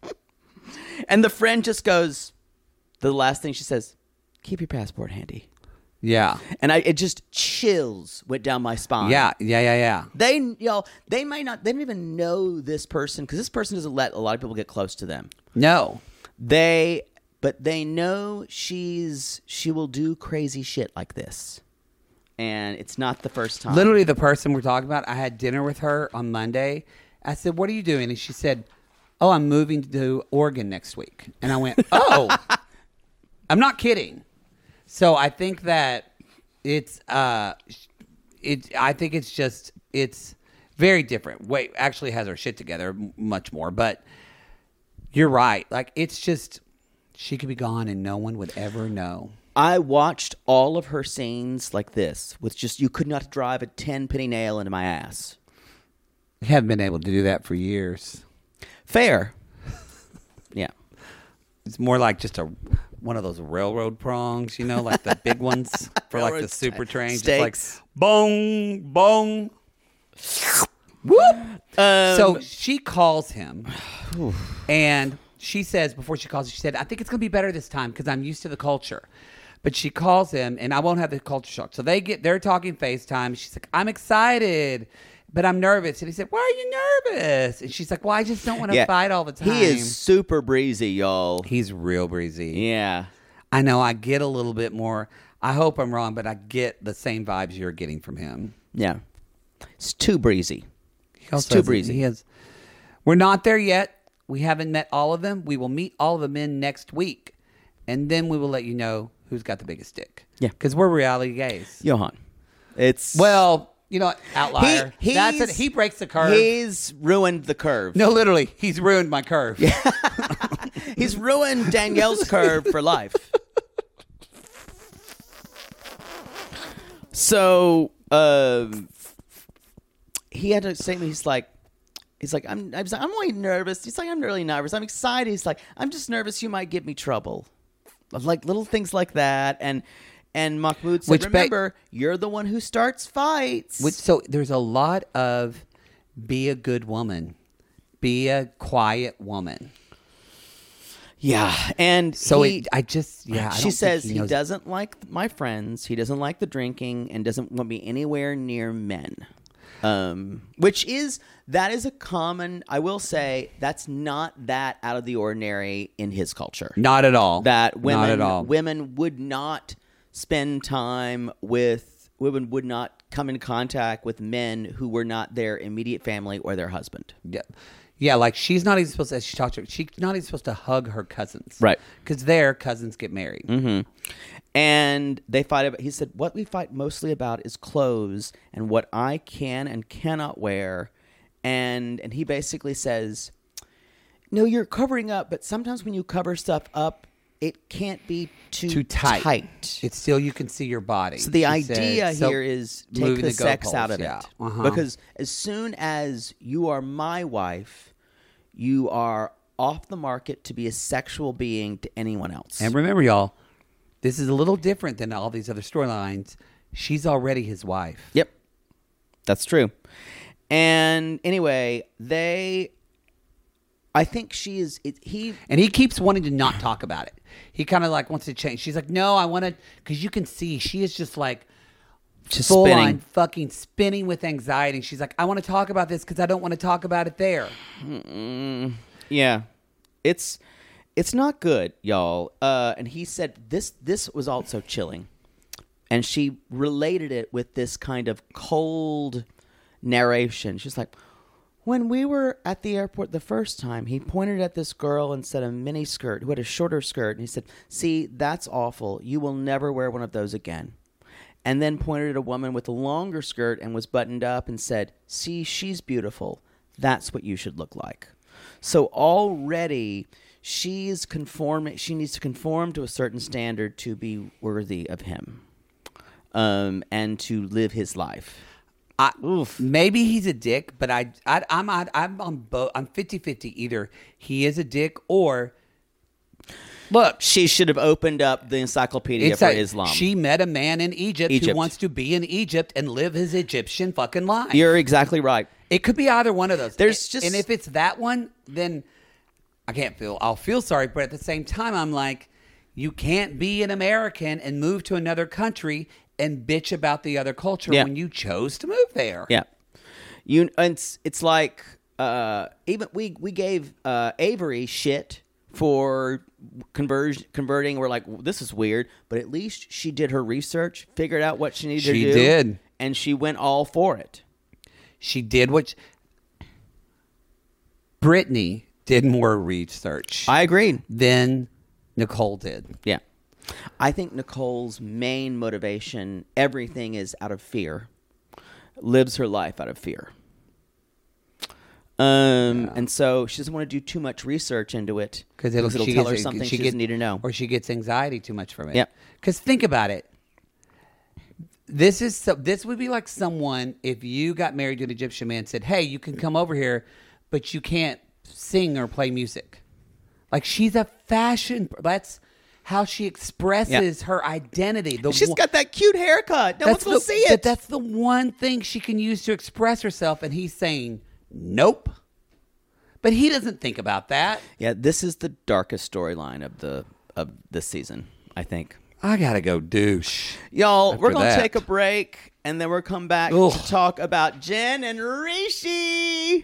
And the friend just goes, the last thing she says, keep your passport handy. Yeah. And it just chills went down my spine. Yeah. They don't even know this person, because this person doesn't let a lot of people get close to them. No. But they know she will do crazy shit like this. And it's not the first time. Literally the person we're talking about, I had dinner with her on Monday. I said, what are you doing? And she said, oh, I'm moving to Oregon next week. And I went, oh, I'm not kidding. So I think that I think it's very different. Wait, actually has her shit together much more, but you're right. Like, it's just, she could be gone and no one would ever know. I watched all of her scenes like this with just, you could not drive a 10-penny nail into my ass. I haven't been able to do that for years. Fair. Yeah. It's more like just one of those railroad prongs, you know, like the big ones for like the super trains. Just like bong, bong. Whoop. So she calls him and she says, before she calls, she said, I think it's going to be better this time because I'm used to the culture. But she calls him and I won't have the culture shock. So they're talking FaceTime. She's like, I'm excited, but I'm nervous. And he said, why are you nervous? And she's like, well, I just don't want to fight all the time. He is super breezy, y'all. He's real breezy. Yeah. I know. I get a little bit more. I hope I'm wrong, but I get the same vibes you're getting from him. Yeah. It's too breezy. It's too breezy. We're not there yet. We haven't met all of them. We will meet all of the men next week. And then we will let you know who's got the biggest dick. Yeah. Because we're reality gays. Johan. It's... Well, you know, outlier. That's it. He breaks the curve. He's ruined the curve. No, literally. He's ruined my curve. Yeah. He's ruined Danielle's curve for life. So, he had to say to me, he's like, I'm really nervous. He's like, I'm really nervous. I'm excited. He's like, I'm just nervous you might give me trouble. Like little things like that. And Mahmoud said, remember, you're the one who starts fights. So there's a lot of be a good woman. Be a quiet woman. Yeah. And so she says he doesn't like my friends. He doesn't like the drinking and doesn't want me anywhere near men. That is a common, I will say, that's not that out of the ordinary in his culture. Not at all. Women would not spend time with, women would not come in contact with men who were not their immediate family or their husband. Yeah. Yeah, like she's not even supposed to, as she talked to her, she's not even supposed to hug her cousins. Right. Because their cousins get married. Mm-hmm. And they fight about, he said, what we fight mostly about is clothes and what I can and cannot wear. And he basically says, no, you're covering up, but sometimes when you cover stuff up, it can't be too tight. It's still, you can see your body. So the idea here is take the sex out of it. Uh-huh. Because as soon as you are my wife, you are off the market to be a sexual being to anyone else. And remember, y'all, this is a little different than all these other storylines. She's already his wife. Yep. That's true. And anyway, I think she is, and he keeps wanting to not talk about it. He kind of like wants to change. She's like, no, I want to, because you can see she is just like full on fucking spinning with anxiety. And she's like, I want to talk about this because I don't want to talk about it there. Yeah. It's not good, y'all. And he said this was also chilling. And she related it with this kind of cold narration. She's like, when we were at the airport the first time, he pointed at this girl and said a mini skirt who had a shorter skirt. And he said, see, that's awful. You will never wear one of those again. And then pointed at a woman with a longer skirt and was buttoned up and said, see, she's beautiful. That's what you should look like. So already she's conforming. She needs to conform to a certain standard to be worthy of him, and to live his life. Maybe he's a dick, but I'm on both. I'm 50-50. Either he is a dick or look, she should have opened up the encyclopedia for Islam. She met a man in Egypt who wants to be in Egypt and live his Egyptian fucking life. You're exactly right. It could be either one of those. And if it's that one, then I'll feel sorry, but at the same time, I'm like, you can't be an American and move to another country and bitch about the other culture when you chose to move there. Yeah. It's like, even we gave Avery shit for converting. We're like, well, this is weird, but at least she did her research, figured out what she needed to do. She did. And she went all for it. She did Brittany did more research. I agree. Than Nicole did. Yeah. I think Nicole's main motivation, everything is out of fear. Lives her life out of fear. And so she doesn't want to do too much research into it because it'll tell her something she doesn't need to know. Or she gets anxiety too much from it. Yeah. Because think about it. This would be like someone, if you got married to an Egyptian man, said, hey, you can come over here, but you can't sing or play music. Like, she's a fashion. That's how she expresses her identity. She's got that cute haircut. No one's going to see it. But that's the one thing she can use to express herself. And he's saying, nope. But he doesn't think about that. Yeah, this is the darkest storyline of this season, I think. I got to go douche. Y'all, we're going to take a break, and then we'll come back to talk about Jen and Rishi.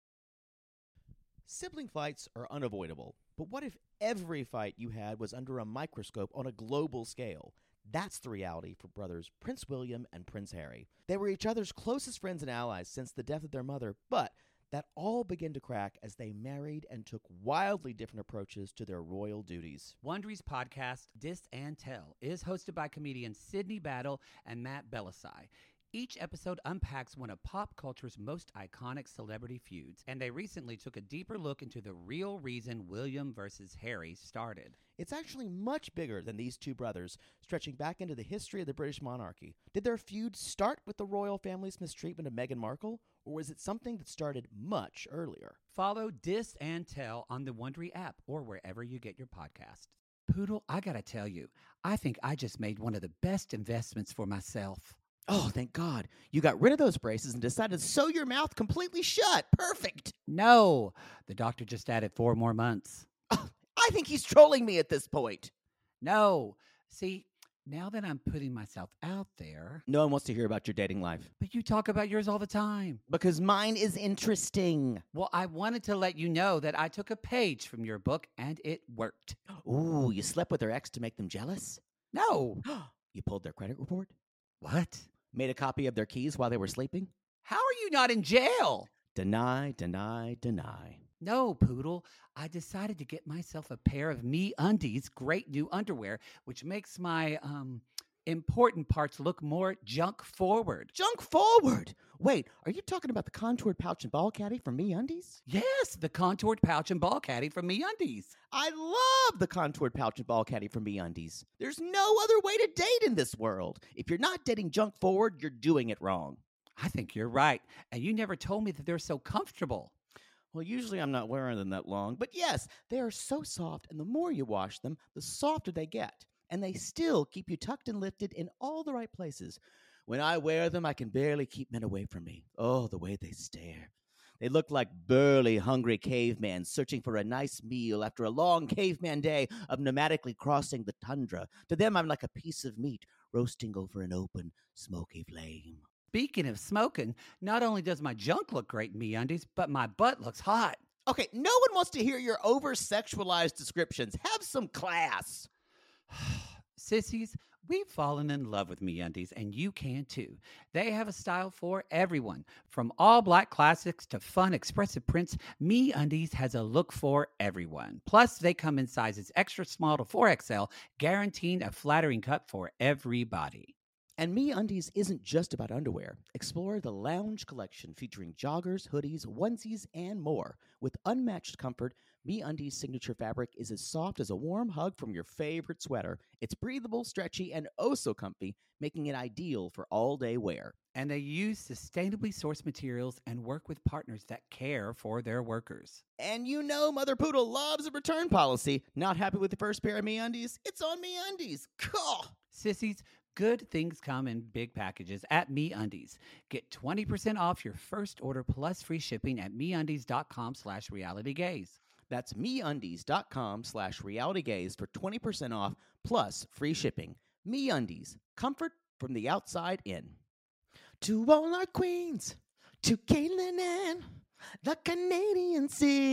Sibling fights are unavoidable, but what if every fight you had was under a microscope on a global scale? That's the reality for brothers Prince William and Prince Harry. They were each other's closest friends and allies since the death of their mother, but that all began to crack as they married and took wildly different approaches to their royal duties. Wondery's podcast, Dis and Tell, is hosted by comedians Sydney Battle and Matt Bellassai. Each episode unpacks one of pop culture's most iconic celebrity feuds, and they recently took a deeper look into the real reason William versus Harry started. It's actually much bigger than these two brothers, stretching back into the history of the British monarchy. Did their feud start with the royal family's mistreatment of Meghan Markle, or was it something that started much earlier? Follow Dis and Tell on the Wondery app or wherever you get your podcasts. Poodle, I gotta tell you, I think I just made one of the best investments for myself. Oh, thank God. You got rid of those braces and decided to sew your mouth completely shut. Perfect. No, the doctor just added 4 more months. I think he's trolling me at this point. No. See, now that I'm putting myself out there... No one wants to hear about your dating life. But you talk about yours all the time. Because mine is interesting. Well, I wanted to let you know that I took a page from your book and it worked. Ooh, you slept with their ex to make them jealous? No. You pulled their credit report? What? Made a copy of their keys while they were sleeping? How are you not in jail? Deny, deny, deny. No, Poodle. I decided to get myself a pair of MeUndies great new underwear, which makes my important parts look more junk forward. Junk forward? Wait, are you talking about the contoured pouch and ball caddy from MeUndies? Yes, the contoured pouch and ball caddy from MeUndies. I love the contoured pouch and ball caddy from MeUndies. There's no other way to date in this world. If you're not dating junk forward, you're doing it wrong. I think you're right. And you never told me that they're so comfortable. Well, usually I'm not wearing them that long. But yes, they are so soft, and the more you wash them, the softer they get. And they still keep you tucked and lifted in all the right places. When I wear them, I can barely keep men away from me. Oh, the way they stare. They look like burly, hungry cavemen searching for a nice meal after a long caveman day of nomadically crossing the tundra. To them, I'm like a piece of meat roasting over an open, smoky flame. Speaking of smoking, not only does my junk look great in MeUndies, but my butt looks hot. Okay, no one wants to hear your over-sexualized descriptions. Have some class. Sissies, we've fallen in love with MeUndies, and you can too. They have a style for everyone. From all black classics to fun expressive prints, MeUndies has a look for everyone. Plus, they come in sizes extra small to 4XL, guaranteeing a flattering cut for everybody. And MeUndies isn't just about underwear. Explore the Lounge collection featuring joggers, hoodies, onesies, and more. With unmatched comfort, MeUndies' signature fabric is as soft as a warm hug from your favorite sweater. It's breathable, stretchy, and oh so comfy, making it ideal for all-day wear. And they use sustainably sourced materials and work with partners that care for their workers. And you know Mother Poodle loves a return policy. Not happy with the first pair of MeUndies? It's on MeUndies. Cool. Sissies, good things come in big packages at MeUndies. Get 20% off your first order plus free shipping at MeUndies.com/realitygaze. That's MeUndies.com/realitygaze for 20% off plus free shipping. MeUndies, comfort from the outside in. To all our queens, to Caitlin and the Canadian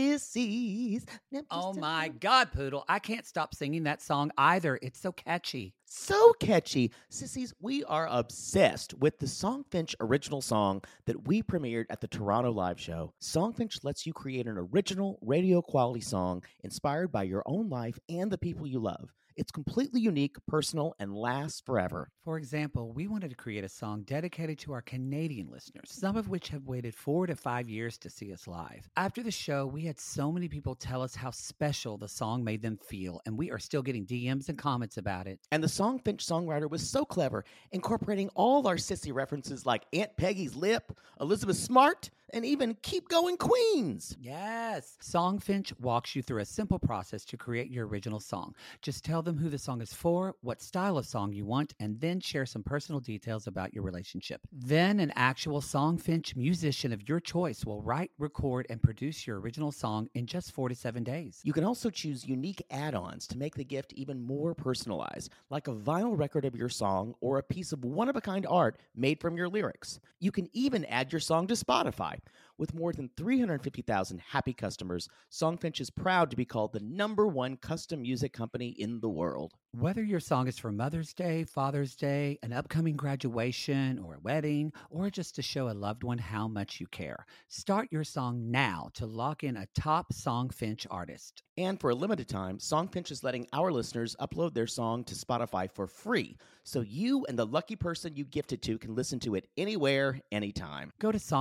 sissies. Oh my God, Poodle. I can't stop singing that song either. It's so catchy. So catchy. Sissies, we are obsessed with the Songfinch original song that we premiered at the Toronto Live Show. Songfinch lets you create an original radio quality song inspired by your own life and the people you love. It's completely unique, personal, and lasts forever. For example, we wanted to create a song dedicated to our Canadian listeners, some of which have waited 4 to 5 years to see us live. After the show, we had so many people tell us how special the song made them feel, and we are still getting DMs and comments about it. And the Songfinch songwriter was so clever, incorporating all our sissy references like Aunt Peggy's Lip, Elizabeth Smart, and even Keep Going Queens. Yes. Songfinch walks you through a simple process to create your original song. Just tell them who the song is for, what style of song you want, and then share some personal details about your relationship. Then an actual Songfinch musician of your choice will write, record, and produce your original song in just 4 to 7 days. You can also choose unique add-ons to make the gift even more personalized, like a vinyl record of your song or a piece of one-of-a-kind art made from your lyrics. You can even add your song to Spotify. With more than 350,000 happy customers, Songfinch is proud to be called the #1 custom music company in the world. Whether your song is for Mother's Day, Father's Day, an upcoming graduation, or a wedding, or just to show a loved one how much you care, start your song now to lock in a top Songfinch artist. And for a limited time, Songfinch is letting our listeners upload their song to Spotify for free, so you and the lucky person you gifted to can listen to it anywhere, anytime. Go to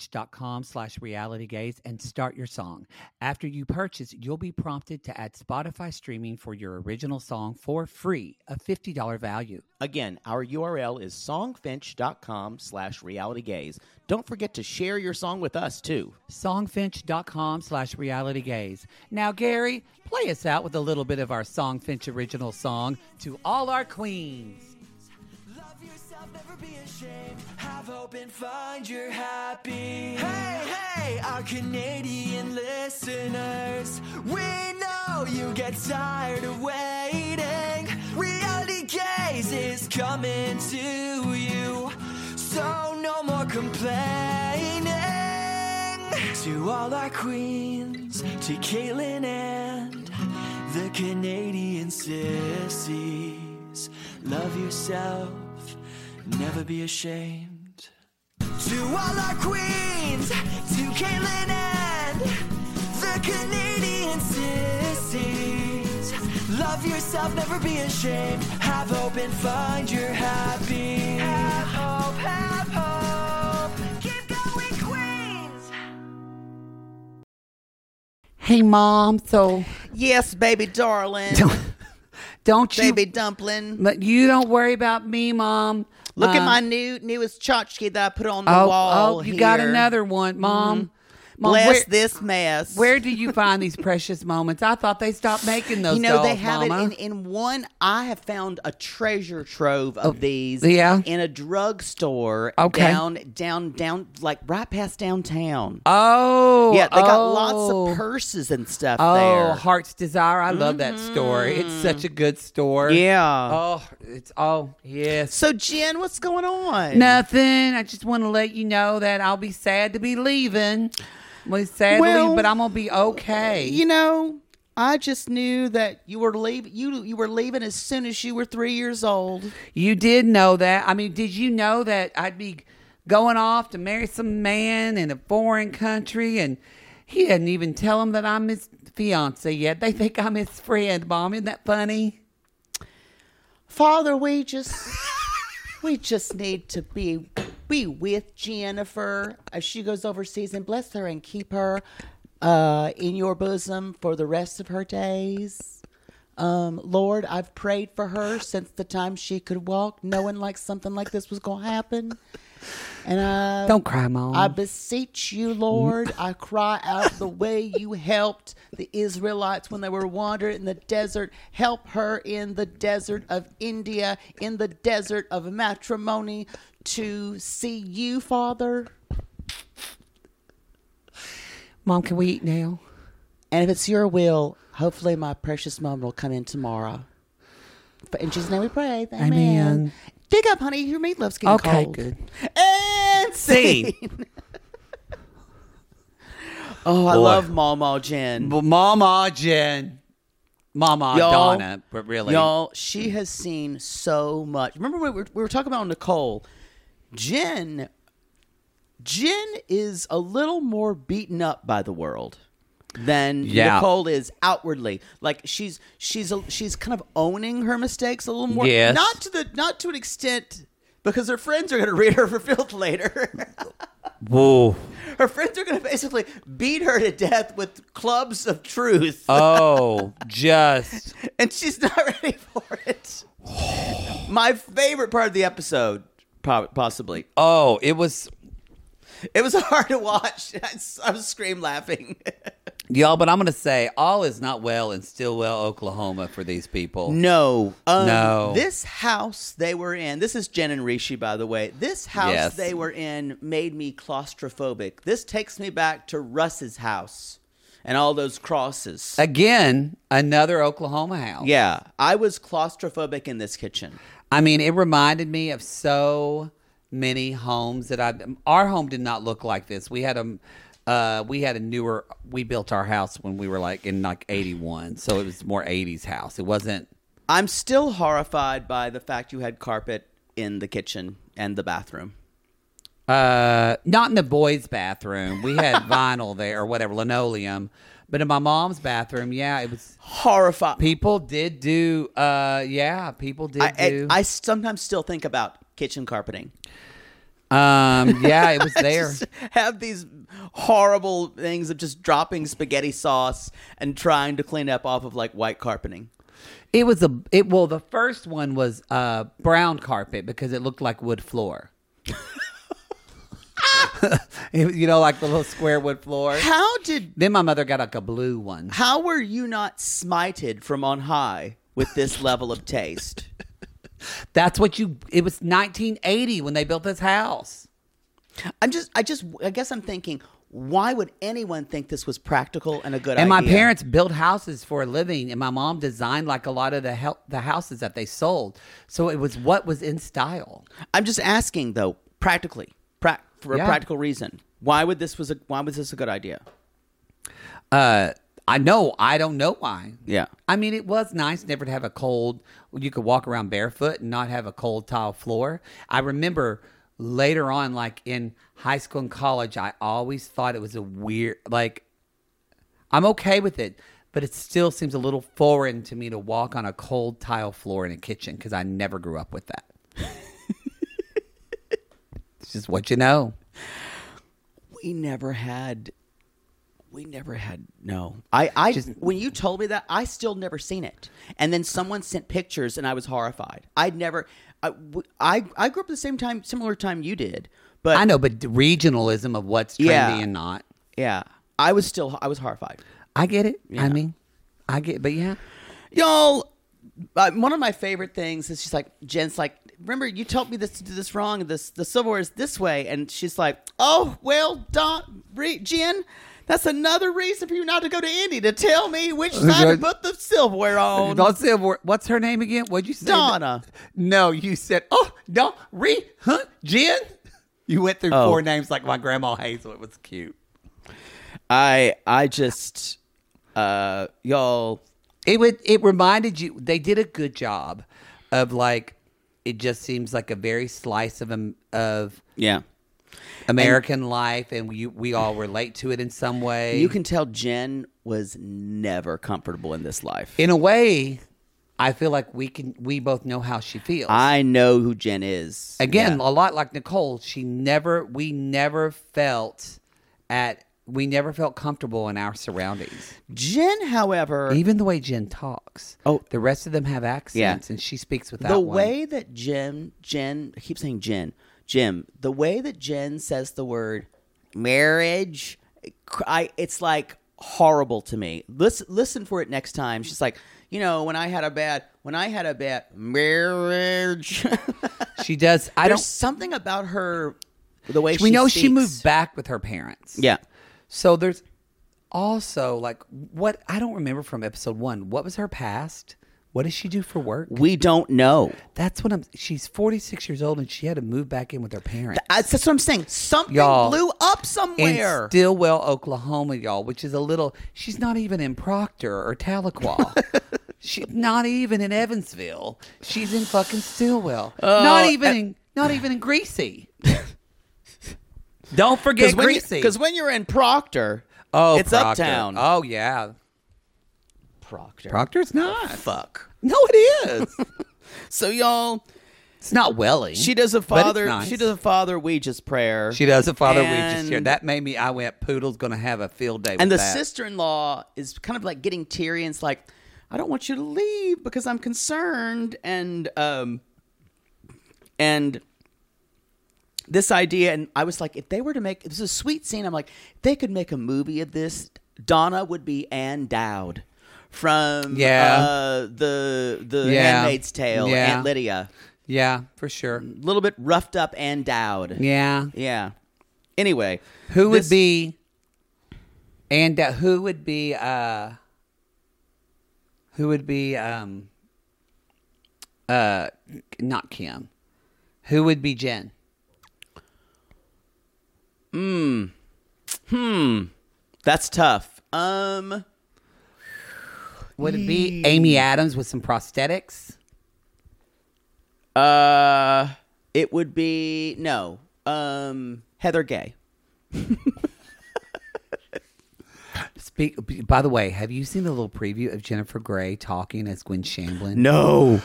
songfinch.com/realitygaze and start your song. After you purchase, you'll be prompted to add Spotify streaming for your original song for free, a $50 value. Again, our URL is songfinch.com/realitygaze. Don't forget to share your song with us, too. Songfinch.com/realitygaze. Now, Gary, play us out with a little bit of our Songfinch original song, To All Our Queens. Love yourself, never be ashamed. Have hope and find your happy. Hey, hey, our Canadian listeners. We know you get tired of waiting. Reality Gaze is coming to you. So no more complaining. To all our queens, to Caitlin and the Canadian sissies. Love yourself, never be ashamed. To all our queens, to Caitlin and the Canadian sissies. Love yourself, never be ashamed. Have hope and find your happy. Have hope, have hope. Keep going, Queens. Hey, Mom, so... Yes, baby darling. Don't you... Baby dumpling. But you don't worry about me, Mom. Look at my newest tchotchke that I put on the wall. Oh, you here. got another one, Mom. Mom, Bless this mess. Where do you find these precious moments? I thought they stopped making those dolls, they have Mama. it in one. I have found a treasure trove of these yeah? in a drugstore down, like right past downtown. Oh. Yeah, they got lots of purses and stuff there. Oh, Heart's Desire. I love that store. It's such a good store. Yeah. Yes. So, Jen, what's going on? Nothing. I just want to let you know that I'll be sad to be leaving. Well, sadly, Well, but I'm gonna be okay. You know, I just knew that you were leaving. You were leaving as soon as you were 3 years old. You did know that. I mean, did you know that I'd be going off to marry some man in a foreign country, and he didn't even tell him that I'm his fiance yet. They think I'm his friend, Mom. Isn't that funny? Father, we just need to be with Jennifer as she goes overseas, and bless her and keep her in your bosom for the rest of her days. Lord, I've prayed for her since the time she could walk, knowing like something like this was going to happen. And Don't cry, Mom. I beseech you, Lord. I cry out the way you helped the Israelites when they were wandering in the desert. Help her in the desert of India, in the desert of matrimony, to see you, Father. Mom, can we eat now? And if it's your will, hopefully my precious mom will come in tomorrow. In Jesus' name we pray. Amen. Amen. Dig up, honey. Your meatloaf's getting Okay, cold. good. And scene. Oh, I Boy. love Mama Jen. Mama Jen. Mama Y'all- Donna, but really. Y'all, she has seen so much. Remember when we were talking about Nicole? Jen is a little more beaten up by the world than Yeah. Nicole is outwardly. Like she's kind of owning her mistakes a little more. Yes. Not to an extent, because her friends are going to read her for filth later. Whoa. Her friends are going to basically beat her to death with clubs of truth. Oh, just. And she's not ready for it. My favorite part of the episode, possibly. Oh, it was. It was hard to watch. I was scream laughing. Y'all, but I'm going to say, all is not well in Stillwell, Oklahoma for these people. No. No. This house they were in, this is Jen and Rishi, by the way. This house Yes. they were in made me claustrophobic. This takes me back to Russ's house and all those crosses. Again, another Oklahoma house. Yeah. I was claustrophobic in this kitchen. I mean, it reminded me of so many homes that our home did not look like this. We had we built our house when we were in 81. So it was more 80s house. It wasn't. I'm still horrified by the fact you had carpet in the kitchen and the bathroom. Not in the boys' bathroom. We had vinyl there or whatever, linoleum. But in my mom's bathroom, yeah, it was Horrified. people did do. People did do. I sometimes still think about kitchen carpeting. Yeah, it was I there. just have these horrible things of just dropping spaghetti sauce and trying to clean up off of white carpeting. It was the first one was brown carpet because it looked like wood floor. Like the little square wood floor. Then my mother got a blue one. How were you not smited from on high with this level of taste? That's what it was 1980 when they built this house. I guess I'm thinking, why would anyone think this was practical and a good idea? And my parents built houses for a living, and my mom designed a lot of the houses that they sold. So it was what was in style. I'm just asking though, practically, for a practical reason. Why was this a good idea? I don't know why. Yeah. I mean, it was nice never to have a cold. You could walk around barefoot and not have a cold tile floor. I remember later on, in high school and college, I always thought it was a weird, I'm okay with it, but it still seems a little foreign to me to walk on a cold tile floor in a kitchen because I never grew up with that. It's just what you know. We never had. No. I when you told me that, I still never seen it. And then someone sent pictures, and I was horrified. I grew up the similar time you did. But I know, but regionalism of what's trendy and not. Yeah, I was horrified. I get it. Yeah. I mean, I get, but yeah. Y'all, one of my favorite things is Jen's like, remember you told me to do this wrong, and the silverware is this way, and she's like, oh well, Jen, that's another reason for you not to go to Indy, to tell me which side to put the silverware on. Don't say what's her name again? What'd you say? Donna. No, you said, Jen. You went through 4 names like my grandma Hazel. It was cute. I just y'all. It reminded you. They did a good job of like. It just seems like a very slice of Yeah. American life, and we all relate to it in some way. You can tell Jen was never comfortable in this life. In a way, I feel like we both know how she feels. I know who Jen is. Again, Yeah. a lot like Nicole, we never felt comfortable in our surroundings. Jen, however, Even the way Jen talks. Oh. The rest of them have accents, and she speaks without the one. way that Jen, I keep saying Jim, the way that Jen says the word marriage, it's like horrible to me. Listen for it next time. She's like, when I had a bad marriage. She does. There's something about her, the way We know speaks. she moved back with her parents. Yeah. So there's also like what I don't remember from episode 1. What was her past? What does she do for work? We don't know. That's what she's 46 years old and she had to move back in with her parents. That's what I'm saying. Something Y'all, blew up somewhere. In Stillwell, Oklahoma, y'all, which is she's not even in Proctor or Tahlequah. She's not even in Evansville. She's in fucking Stillwell. Not even in Greasy. Don't forget Greasy. Because when you're in Proctor, it's Proctor. uptown. Oh, yeah. Proctor's not. Fuck. No, it is. So y'all, It's not Welling. she does a but it's father. nice. She does a Father Ouija's prayer. She does a Father And- Ouija's here. That made me. I went. Poodle's going to have a field day. And the with that. sister-in-law is kind of like getting teary and it's like, I don't want you to leave because I'm concerned. And this idea, and I was like, if they were to make, this is a sweet scene. I'm like, if they could make a movie of this, Donna would be Ann Dowd from the Handmaid's Tale, Yeah. Aunt Lydia. Yeah, for sure. A little bit roughed up Ann Dowd. Yeah. Yeah. Anyway, Who would this- be? And who would be? Not Kim. Who would be Jen? That's tough. Would it be Amy Adams with some prosthetics? It would be Heather Gay. By the way, have you seen the little preview of Jennifer Grey talking as Gwen Shamblin? No.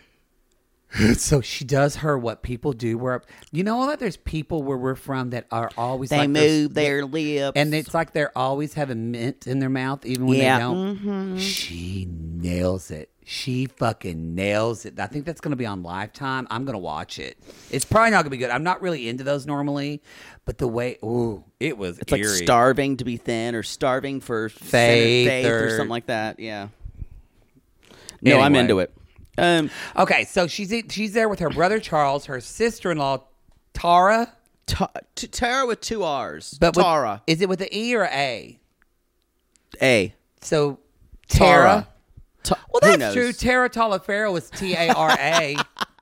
So she does what people do. Where you know that there's people where we're from that are always They like move their lips. and it's like they're always having mint in their mouth even when Yeah. they don't. She nails it. She fucking nails it. I think that's going to be on Lifetime. I'm going to watch it. It's probably not going to be good. I'm not really into those normally, but the way it was It's eerie. like starving to be thin or starving for Faith or or- something like that. Yeah. No, I'm Anyway. into it. Okay, so she's there with her brother Charles, her sister-in-law Tara. Tara with 2 R's. But Tara. Is it with the E or A? A. So Tara. Tara. Well, Who that's knows? true. Tara Taliaferro was Tara.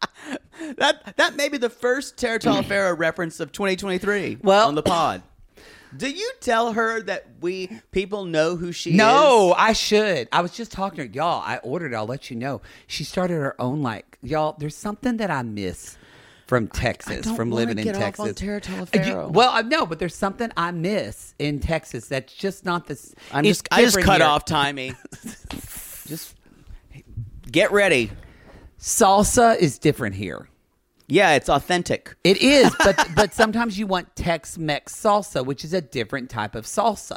That may be the first Tara Taliaferro reference of 2023 Well- on the pod. Do you tell her that people know who she is? No, I should. I was just talking to her. Y'all, I ordered it. I'll let you know. She started her own, y'all, there's something that I miss from Texas, don't from wanna living in get off Texas. on Tara Taliaferro. Well, I know, but there's something I miss in Texas that's just not this. I it's just different cut here. off Timey. Just get ready. Salsa is different here. Yeah, it's authentic. It is, but sometimes you want Tex-Mex salsa, which is a different type of salsa.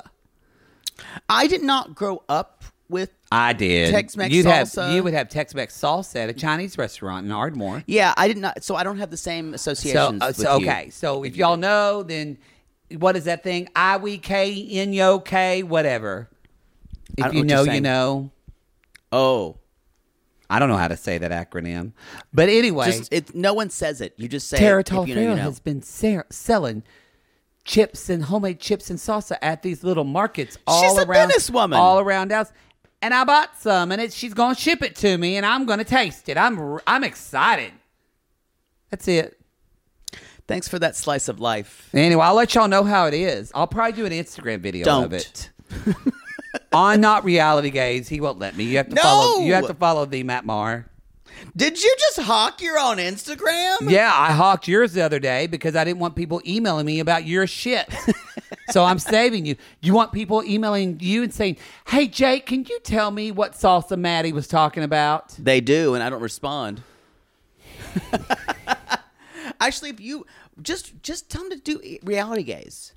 I did not grow up with. I did. Tex-Mex You salsa. would have Tex-Mex salsa at a Chinese restaurant in Ardmore. Yeah, I did not. So I don't have the same associations. with you. Okay. So if y'all know, then what is that thing? I-W-K-N-Y-O-K, whatever. I If don't you know know, what you're you saying. know. Oh, I don't know how to say that acronym. But anyway, no one says it. You just say Tara it. If you know, Taliaferro you know. has been selling chips and homemade chips and salsa at these little markets all She's a around businesswoman. all around Dallas. And I bought some, and she's going to ship it to me, and I'm going to taste it. I'm excited. That's it. Thanks for that slice of life. Anyway, I'll let y'all know how it is. I'll probably do an Instagram video Don't. of it. On Not Reality Gaze, he won't let me. You have to follow. You have to follow the Matt Maher. Did you just hawk your own Instagram? Yeah, I hawked yours the other day because I didn't want people emailing me about your shit. So I'm saving you. You want people emailing you and saying, "Hey, Jake, can you tell me what Salsa Maddie was talking about?" They do, and I don't respond. Actually, if you just tell them to do Reality Gaze.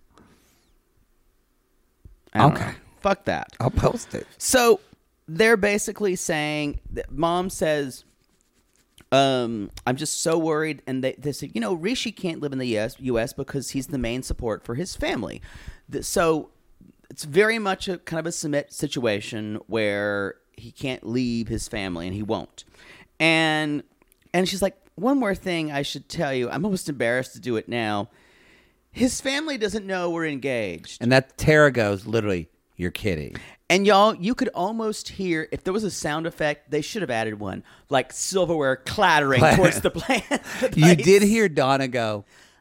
I don't know. Fuck that. I'll post it. So they're basically saying that Mom says, I'm just so worried. And they said, Rishi can't live in the U.S. because he's the main support for his family. So it's very much a kind of a Sumit situation where he can't leave his family, and he won't. And she's like, one more thing I should tell you. I'm almost embarrassed to do it now. His family doesn't know we're engaged. And that Tara goes, literally, "You're kidding." And y'all, you could almost hear, if there was a sound effect, they should have added one, like silverware clattering towards the place. You did hear Donna go,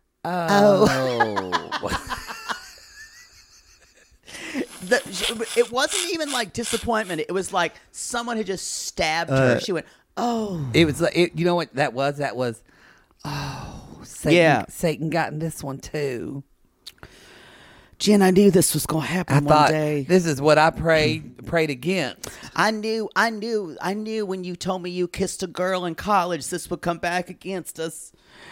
"Oh." It wasn't even like disappointment. It was like someone had just stabbed her. She went, "Oh." It was like, you know what that was? That was, Satan, Satan got in this one too. Jen, I knew this was going to happen one day. This is what I prayed against. I knew when you told me you kissed a girl in college, this would come back against us.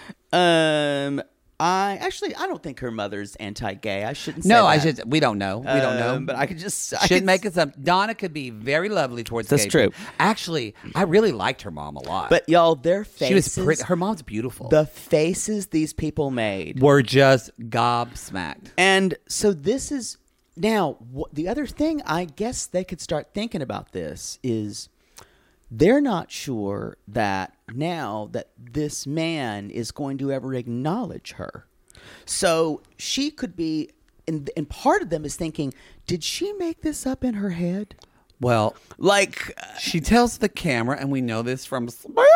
I don't think her mother's anti-gay. I shouldn't say that. We don't know. We don't know. But I could just... Shouldn't make us up. Donna could be very lovely towards That's gay true. people. Actually, I really liked her mom a lot. But y'all, their faces... She was pretty. Her mom's beautiful. The faces these people made were just gobsmacked. And so this is... Now, the other thing I guess they could start thinking about this is they're not sure that now that this man is going to ever acknowledge her. So she could be, and part of them is thinking, did she make this up in her head? Well, like she tells the camera, and we know this from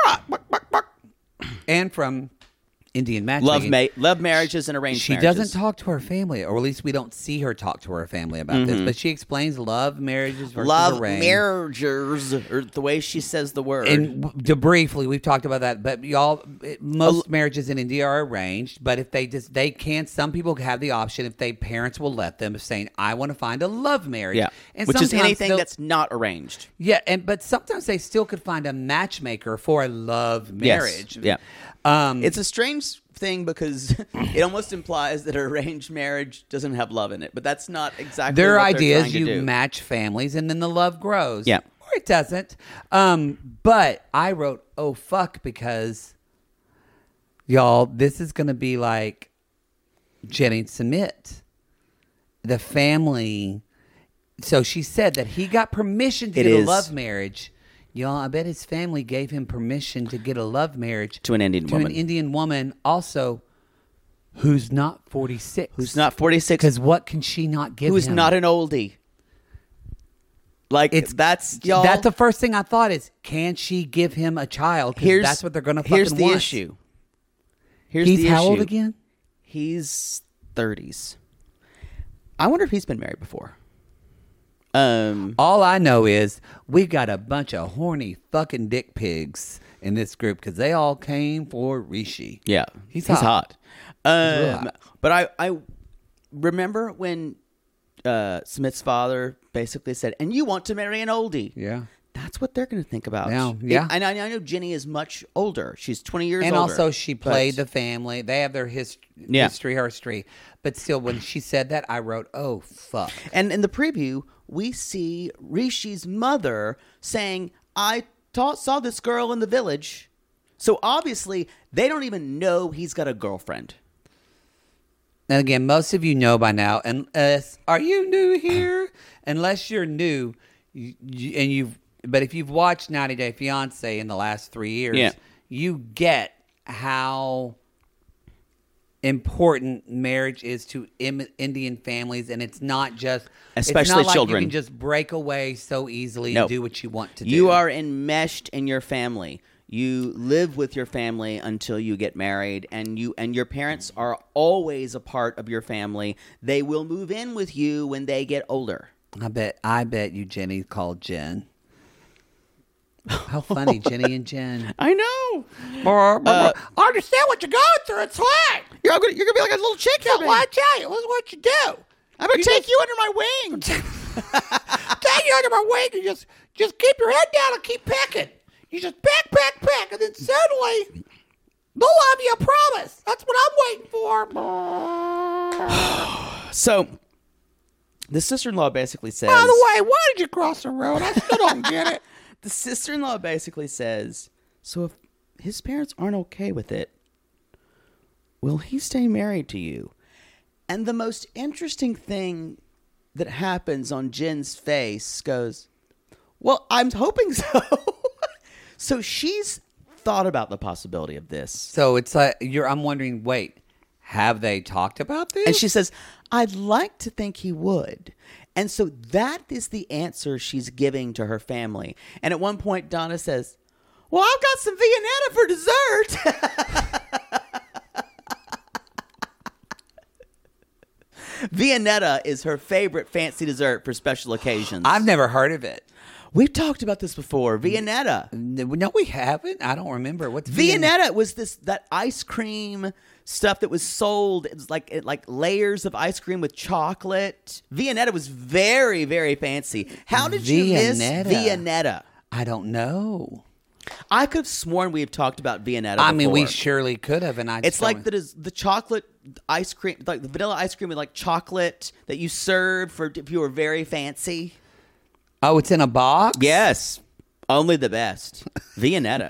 and from Indian matchmaking. Love marriages and arranged marriages. She doesn't talk to her family, or at least we don't see her talk to her family about this. But she explains love marriages versus arranged. Marriages, or the way she says the word. And briefly, we've talked about that. But y'all, most marriages in India are arranged. But if they can, some people have the option if parents will let them, of saying, "I want to find a love marriage." Yeah, and which is anything that's not arranged. Yeah, but sometimes they still could find a matchmaker for a love marriage. Yes. Yeah. It's a strange thing because it almost implies that an arranged marriage doesn't have love in it, but that's not exactly their what idea. Is you match families and then the love grows. Yeah, or it doesn't. But I wrote, "Oh fuck," because y'all, this is going to be like Jenny Sumit, the family. So she said that he got permission to get a love marriage. Y'all, I bet his family gave him permission to get a love marriage to an Indian woman, also who's not 46. Because what can she not give him? Who's not an oldie. Like, that's the first thing I thought is, can she give him a child? Because that's what they're going to fucking want. Here's the issue. He's how old again? He's 30s. I wonder if he's been married before. All I know is we've got a bunch of horny fucking dick pigs in this group because they all came for Rishi. Yeah, he's hot. But I remember when Sumit's father basically said, "And you want to marry an oldie?" Yeah. That's what they're going to think about. Now, yeah. And I know Jenny is much older. She's 20 years older. And also she played the family. They have their history. But still, when she said that, I wrote, "Oh, fuck." And in the preview, we see Rishi's mother saying, "I saw this girl in the village." So obviously, they don't even know he's got a girlfriend. And again, most of you know by now. Are you new here? Unless you're new, but if you've watched 90 Day Fiancé in the last 3 years, you get how important marriage is to Indian families, and it's not just especially it's not like children. You can just break away so easily and do what you want to do. You are enmeshed in your family. You live with your family until you get married, and your parents are always a part of your family. They will move in with you when they get older. I bet you Jenny called Jen. How funny, Jenny and Jen. I know. I understand what you're going through. It's hard. You're gonna be like a little chick here, Well, I tell you, this is what you do. I'm gonna take you under my wing. Take you under my wing and just keep your head down and keep pecking. You just peck, and then suddenly they'll love you, I promise. That's what I'm waiting for. So, the sister-in-law basically says... By the way, why did you cross the road? I still don't get it. The sister-in-law basically says, so if his parents aren't okay with it, will he stay married to you? And the most interesting thing that happens on Jen's face goes, well, I'm hoping so. So she's thought about the possibility of this. So it's like, I'm wondering, wait, have they talked about this? And she says, I'd like to think he would. And so that is the answer she's giving to her family. And at one point, Donna says, well, I've got some Viennetta for dessert. Viennetta is her favorite fancy dessert for special occasions. I've never heard of it. We've talked about this before. Viennetta. No, we haven't. I don't remember. What's Viennetta was that ice cream stuff that was sold. It was like layers of ice cream with chocolate. Viennetta was very, very fancy. How did you miss Viennetta? I don't know. I could have sworn we have talked about Viennetta I mean, we before. surely could have. And It's like the chocolate ice cream, like the vanilla ice cream with like chocolate that you serve for if you were very fancy. Oh, it's in a box? Yes. Only the best. Viennetta.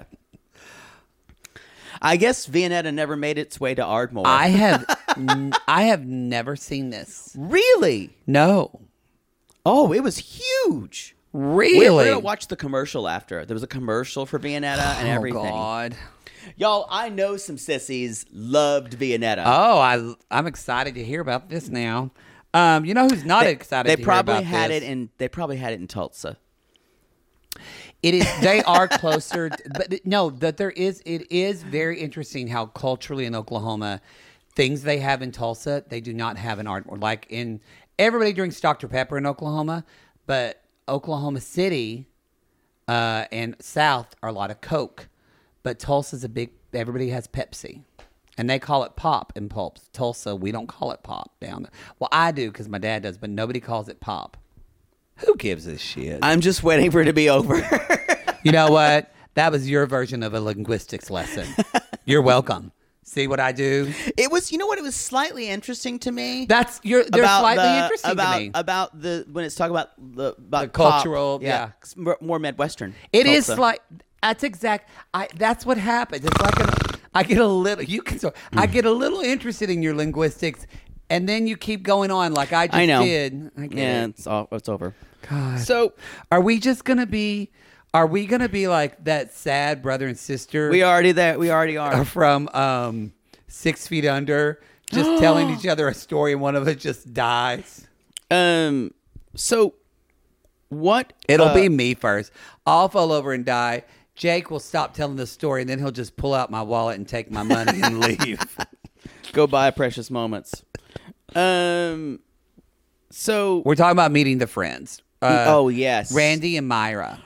I guess Viennetta never made its way to Ardmore. I have never seen this. Really? No. Oh, it was huge. Really? We're going to watch the commercial after. There was a commercial for Viennetta and everything. Oh, God. Y'all, I know some sissies loved Viennetta. Oh, I'm excited to hear about this now. You know who's not excited to hear about this? They probably had it in Tulsa. It is. They are closer, but no. That it is very interesting how culturally in Oklahoma, things they have in Tulsa they do not have in Ardmore. Like everybody drinks Dr. Pepper in Oklahoma, but Oklahoma City and South are a lot of Coke, but Tulsa's everybody has Pepsi. And they call it pop in Pulps. Tulsa, we don't call it pop down there. Well, I do because my dad does, but nobody calls it pop. Who gives a shit? I'm just waiting for it to be over. You know what? That was your version of a linguistics lesson. You're welcome. See what I do? It was, you know what? It was slightly interesting to me. They're slightly interesting to me. About when it's talking about the cultural, pop, yeah. More Midwestern. It Tulsa. Is like, that's exact. That's what happens. It's like I get a little interested in your linguistics, and then you keep going on like I just did. I get it. It's over. God. So, are we gonna be like that sad brother and sister? We already are from 6 Feet Under, just telling each other a story, and one of us just dies. So what? It'll be me first. I'll fall over and die. Jake will stop telling the story, and then he'll just pull out my wallet and take my money and leave. Go buy precious moments. So we're talking about meeting the friends. Yes, Randy and Myra.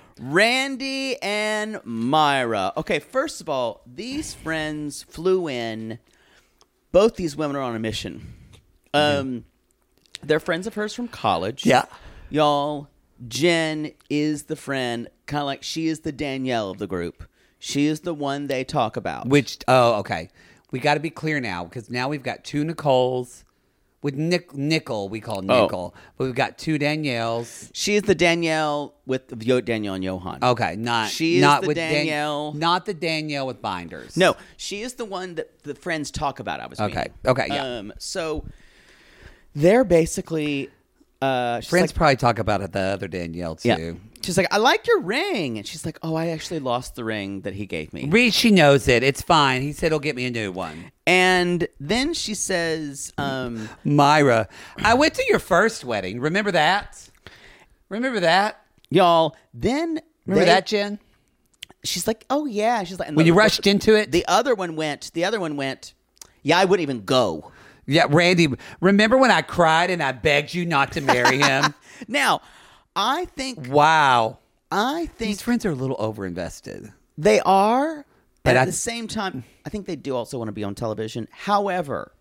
Okay, first of all, these friends flew in. Both these women are on a mission. They're friends of hers from college. Yeah, y'all. Jen is the friend, kind of like she is the Danielle of the group. She is the one they talk about. Okay. We got to be clear now, because now we've got two Nicoles. With Nickel, we call Nickel. But we've got two Danielles. She is the Danielle with Danielle and Johan. Okay, not with Danielle. Not the Danielle with binders. No, she is the one that the friends talk about. I was meaning. Okay, yeah. So they're basically... friends like, probably talk about it, the other Danielle, too. Yeah. She's like, I like your ring. And she's like, oh, I actually lost the ring that he gave me. She knows it. It's fine. He said he'll get me a new one. And then she says... Myra, I went to your first wedding. Remember that? Y'all, then... Remember that, Jen? she's like, oh yeah. She's like, and When you rushed into it? The other one went, yeah, I wouldn't even go. Yeah, Randy, remember when I cried and I begged you not to marry him? Now, I think These friends are a little overinvested. they are, but And at the same time, I think they do also want to be on television. However,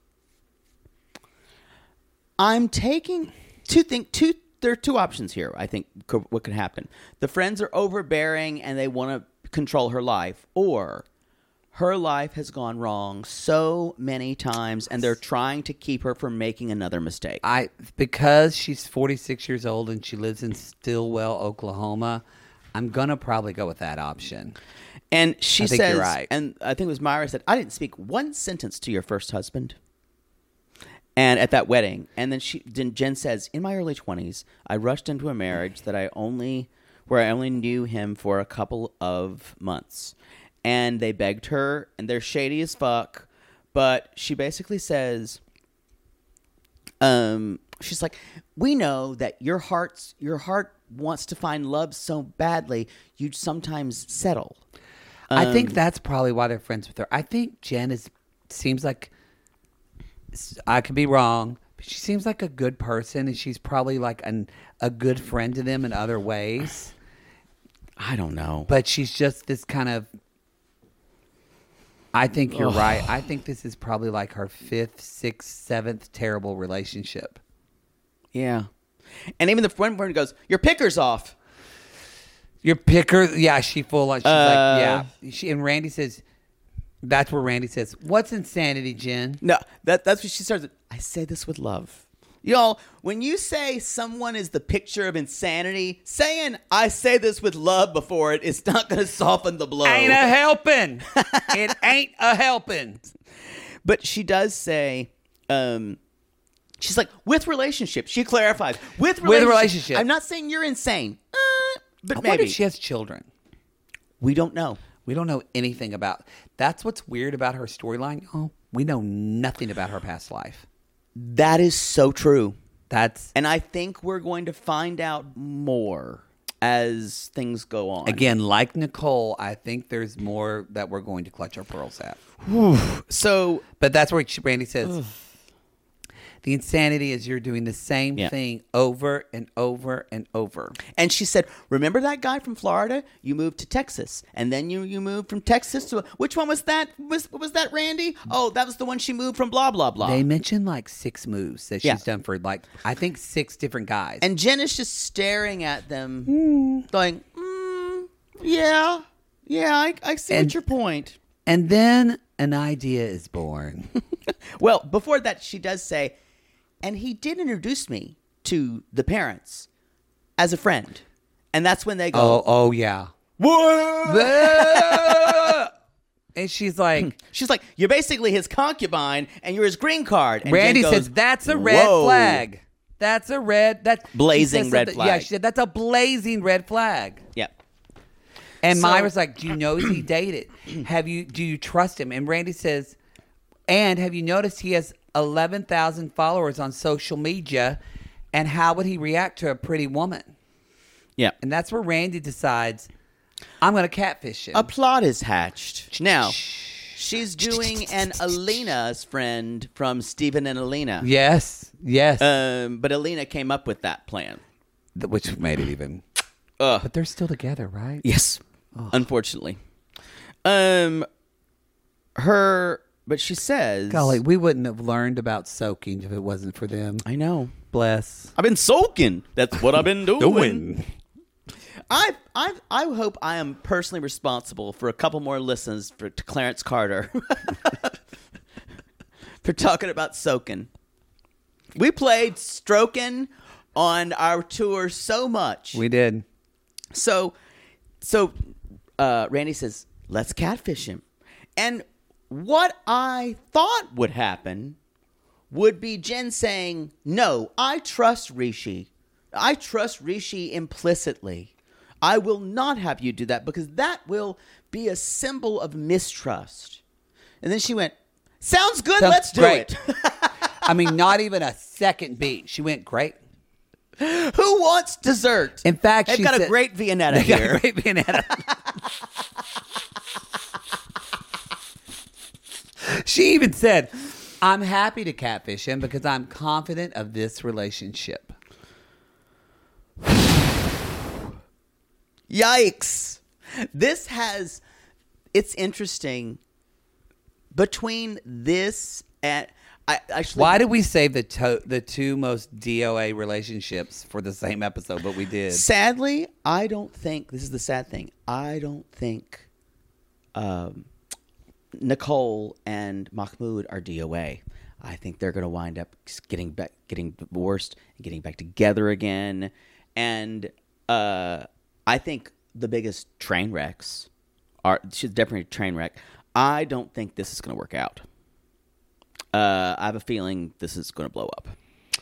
I'm taking there are two options here, I think, what could happen. The friends are overbearing and they want to control her life, or her life has gone wrong so many times and they're trying to keep her from making another mistake. Because she's 46 years old and she lives in Stillwell, Oklahoma, I'm going to probably go with that option. And she think says, you're right. and I think it was Myra said, I didn't speak one sentence to your first husband. And at that wedding, and then Jen says, in my early 20s, I rushed into a marriage where I only knew him for a couple of months. And they begged her, and they're shady as fuck. But she basically says, she's like, we know that your heart wants to find love so badly, you'd sometimes settle. I think that's probably why they're friends with her. I think Jen seems like, I could be wrong, but she seems like a good person, and she's probably like a good friend to them in other ways. I don't know. But she's just this kind of, I think you're right. I think this is probably like her 5th, 6th, 7th terrible relationship. Yeah. And even the friend goes, your picker's off. Your picker, yeah, she's like, yeah. And Randy says, that's where Randy says, what's insanity, Jen? No, that's what she starts with. I say this with love. Y'all, when you say someone is the picture of insanity, saying I say this with love before it's not going to soften the blow. Ain't a helping. It ain't a helping. But she does say, she's like, with relationships. She clarifies. With relationships. I'm not saying you're insane. But I maybe. wonder if she has children. We don't know. We don't know anything about. That's what's weird about her storyline. Oh, we know nothing about her past life. That is so true. And I think we're going to find out more as things go on. Again, like Nicole, I think there's more that we're going to clutch our pearls at. So, but that's where Randy says, the insanity is you're doing the same thing over and over and over. And she said, remember that guy from Florida? You moved to Texas. And then you moved from Texas to... Which one was that? Was that Randy? Oh, that was the one she moved from blah, blah, blah. They mentioned like 6 moves that she's done for like, I think 6 different guys. And Jen is just staring at them going, yeah, I see what your point. And then an idea is born. Well, before that, she does say... And he did introduce me to the parents as a friend. And that's when they go, oh yeah. What? And she's like, you're basically his concubine and you're his green card. And Randy Jen goes, says, that's a red flag. That's a blazing red flag. Yeah, she said, that's a blazing red flag. Yep. And Myra's like, do you know he dated? Do you trust him? And Randy says, and have you noticed he has 11,000 followers on social media, and how would he react to a pretty woman? Yeah. And that's where Randy decides, I'm going to catfish him. A plot is hatched. Now, she's doing an Alina's friend from Stephen and Alina. Yes. But Alina came up with that plan. Which made it even. But they're still together, right? Yes. Unfortunately. But she says... Golly, we wouldn't have learned about soaking if it wasn't for them. I know. Bless. I've been soaking. That's what I've been doing. I hope I am personally responsible for a couple more listens to Clarence Carter for talking about soaking. We played stroking on our tour so much. We did. So Randy says, let's catfish him. And what I thought would happen would be Jen saying, no, I trust Rishi. I trust Rishi implicitly. I will not have you do that because that will be a symbol of mistrust. And then she went, sounds good, let's do it. I mean, not even a second beat. She went, great. Who wants dessert? In fact, they've got a great Viennetta here. Got a great Viennetta. She even said, I'm happy to catfish him because I'm confident of this relationship. Yikes. It's interesting. Between this and... Why did we save the two most DOA relationships for the same episode? But we did. Sadly, I don't think... This is the sad thing. I don't think Nicole and Mahmoud are DOA. I think they're going to wind up getting divorced and getting back together again. And I think the biggest train wrecks she's definitely a train wreck. I don't think this is going to work out. I have a feeling this is going to blow up.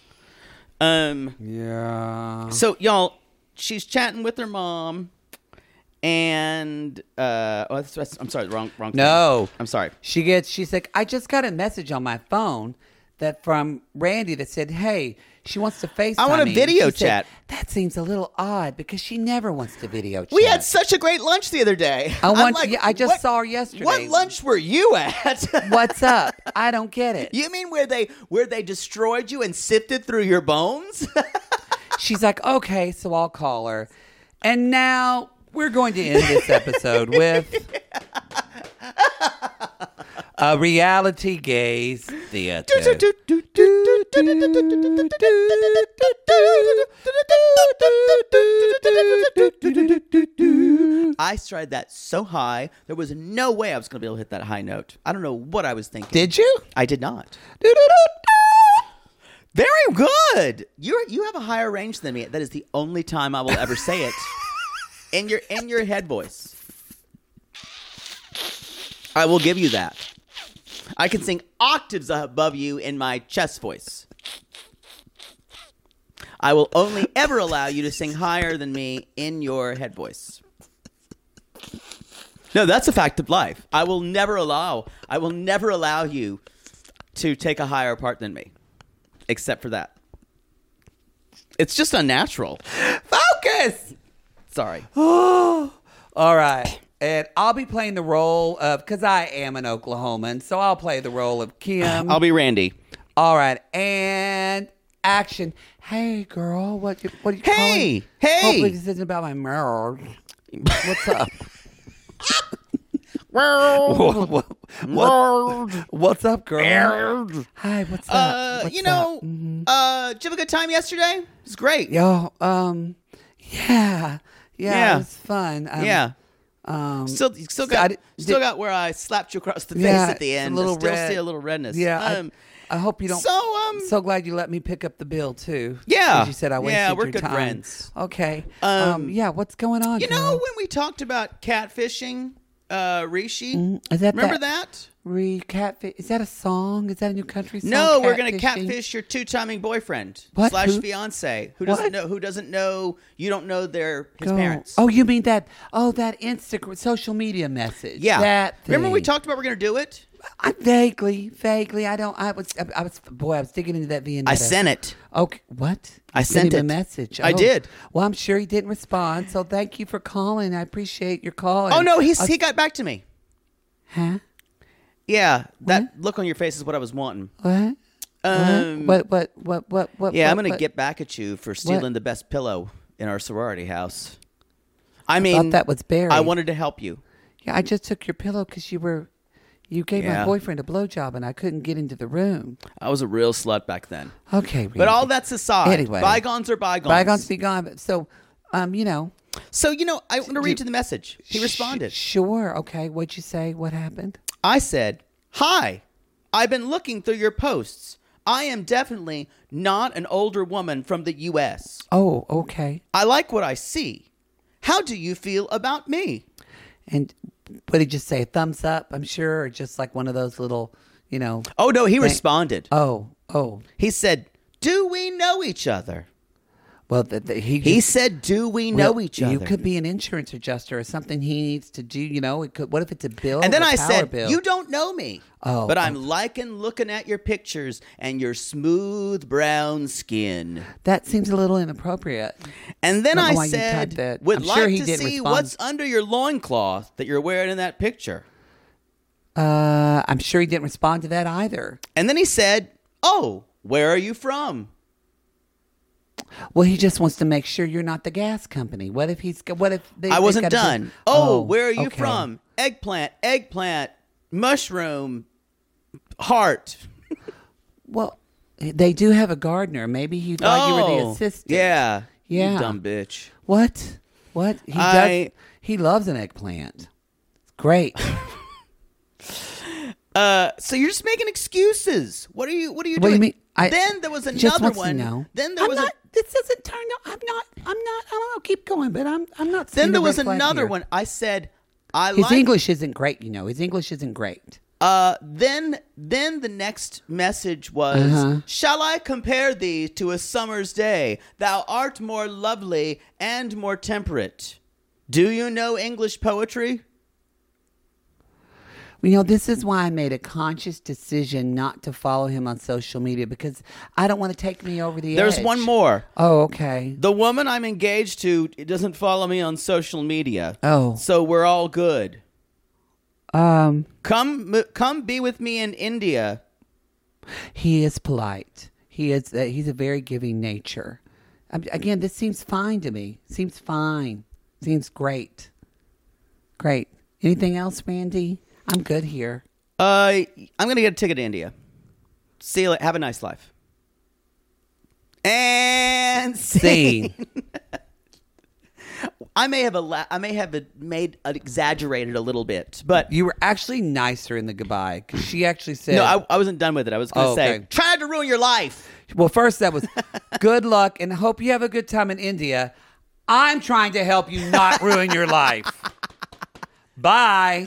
Yeah. So, y'all, she's chatting with her mom, and I'm sorry, wrong. No, thing. I'm sorry. She's like, I just got a message on my phone from Randy that said, hey, she wants to FaceTime I want a me. video She said, chat. that seems a little odd because she never wants to video chat. We had such a great lunch the other day. I just saw her yesterday. What lunch were you at? What's up? I don't get it. You mean where they destroyed you and sifted through your bones? She's like, okay, so I'll call her. And now we're going to end this episode with a reality gaze theater. I started that so high, there was no way I was going to be able to hit that high note. I don't know what I was thinking. Did you? I did not. Very good. You have a higher range than me. That is the only time I will ever say it in your head voice. I will give you that. I can sing octaves above you in my chest voice. I will only ever allow you to sing higher than me in your head voice. No, that's a fact of life. I will never allow you to take a higher part than me. Except for that. It's just unnatural. Focus! Sorry. All right. And I'll be playing the role of, because I am an Oklahoman, so I'll play the role of Kim. I'll be Randy. All right. And action. Hey, girl, what are you calling? Hey! Hopefully this isn't about my marriage. What's up? What's up, girl? Hi, what's up? Did you have a good time yesterday? It was great. Yo, yeah, it was fun. Still got where I slapped you across the face at the end. A little still red. see a little redness. Yeah, I hope you don't. So glad you let me pick up the bill too. Yeah, 'Cause you said I wasted yeah, we're your good time. friends. Okay. Yeah, what's going on? You know when we talked about catfishing, Rishi? Is that remember that? Catfish? Is that a song? Is that a new country song? No, we're gonna Catfishing? catfish your two-timing boyfriend / fiance who doesn't know you don't know his parents. Oh, you mean that? Oh, that Instagram social media message. Yeah. That thing. Remember we talked about we're gonna do it? Vaguely. I was digging into that Viennetta. I sent it. Okay, what? I sent him it. a message. I did. Well, I'm sure he didn't respond. So thank you for calling. I appreciate your call. Oh no, he got back to me. Huh? Yeah, that look on your face is what I was wanting. What? What? Yeah, I'm gonna get back at you for stealing the best pillow in our sorority house. I mean, thought that was Barry. I wanted to help you. Yeah, I just took your pillow because you gave my boyfriend a blowjob and I couldn't get into the room. I was a real slut back then. Okay, Randy. But all that's aside. Anyway, bygones are bygones. Bygones be gone. So, you know. So, I want to read you the message. He responded. Sure. Okay. What'd you say? What happened? I said, "Hi, I've been looking through your posts. I am definitely not an older woman from the U.S. Oh, okay. I like what I see. How do you feel about me?" And what did you say? Thumbs up, I'm sure, or just like one of those little, Oh, no, he responded. Oh. He said, "Do we know each other?" Well, he said, "Do we know each other?" You could be an insurance adjuster or something he needs to do. What if it's a bill? And then I power said, bill? "You don't know me, but I'm liking looking at your pictures and your smooth brown skin." That seems a little inappropriate. And then I why you typed said, that. "Would I'm like sure he to didn't see respond. what's under your loincloth that you're wearing in that picture." I'm sure he didn't respond to that either. And then he said, "Oh, where are you from?" Well, he just wants to make sure you're not the gas company. What if I wasn't done. Oh, where are you okay. from? Eggplant, mushroom, heart. Well, they do have a gardener. Maybe he thought you were the assistant. Yeah. Yeah. You dumb bitch. What? He loves an eggplant. It's great. So you're just making excuses. What are you doing? What do you mean? Then there was He just another wants to one. know. Then there was This doesn't turn out. I'm not. I don't know. Keep going, but I'm not. then seeing there the was red flag another here. one. I said His English isn't great. His English isn't great. Then the next message was, "Shall I compare thee to a summer's day? Thou art more lovely and more temperate. Do you know English poetry?" This is why I made a conscious decision not to follow him on social media, because I don't want to take me over the edge. There's one more. Oh, okay. The woman I'm engaged to doesn't follow me on social media. Oh. So we're all good. Um, Come be with me in India. He is polite. He's a very giving nature. Again, this seems fine to me. Seems fine. Seems great. Great. Anything else, Randy? I'm good here. I'm going to get a ticket to India. See you later. Have a nice life. And Scene. I may have exaggerated a little bit, but You were actually nicer in the goodbye, because she actually said... no, I wasn't done with it. I was going to say, okay. tried to ruin your life. Well, first that was good luck and hope you have a good time in India. I'm trying to help you not ruin your life. Bye.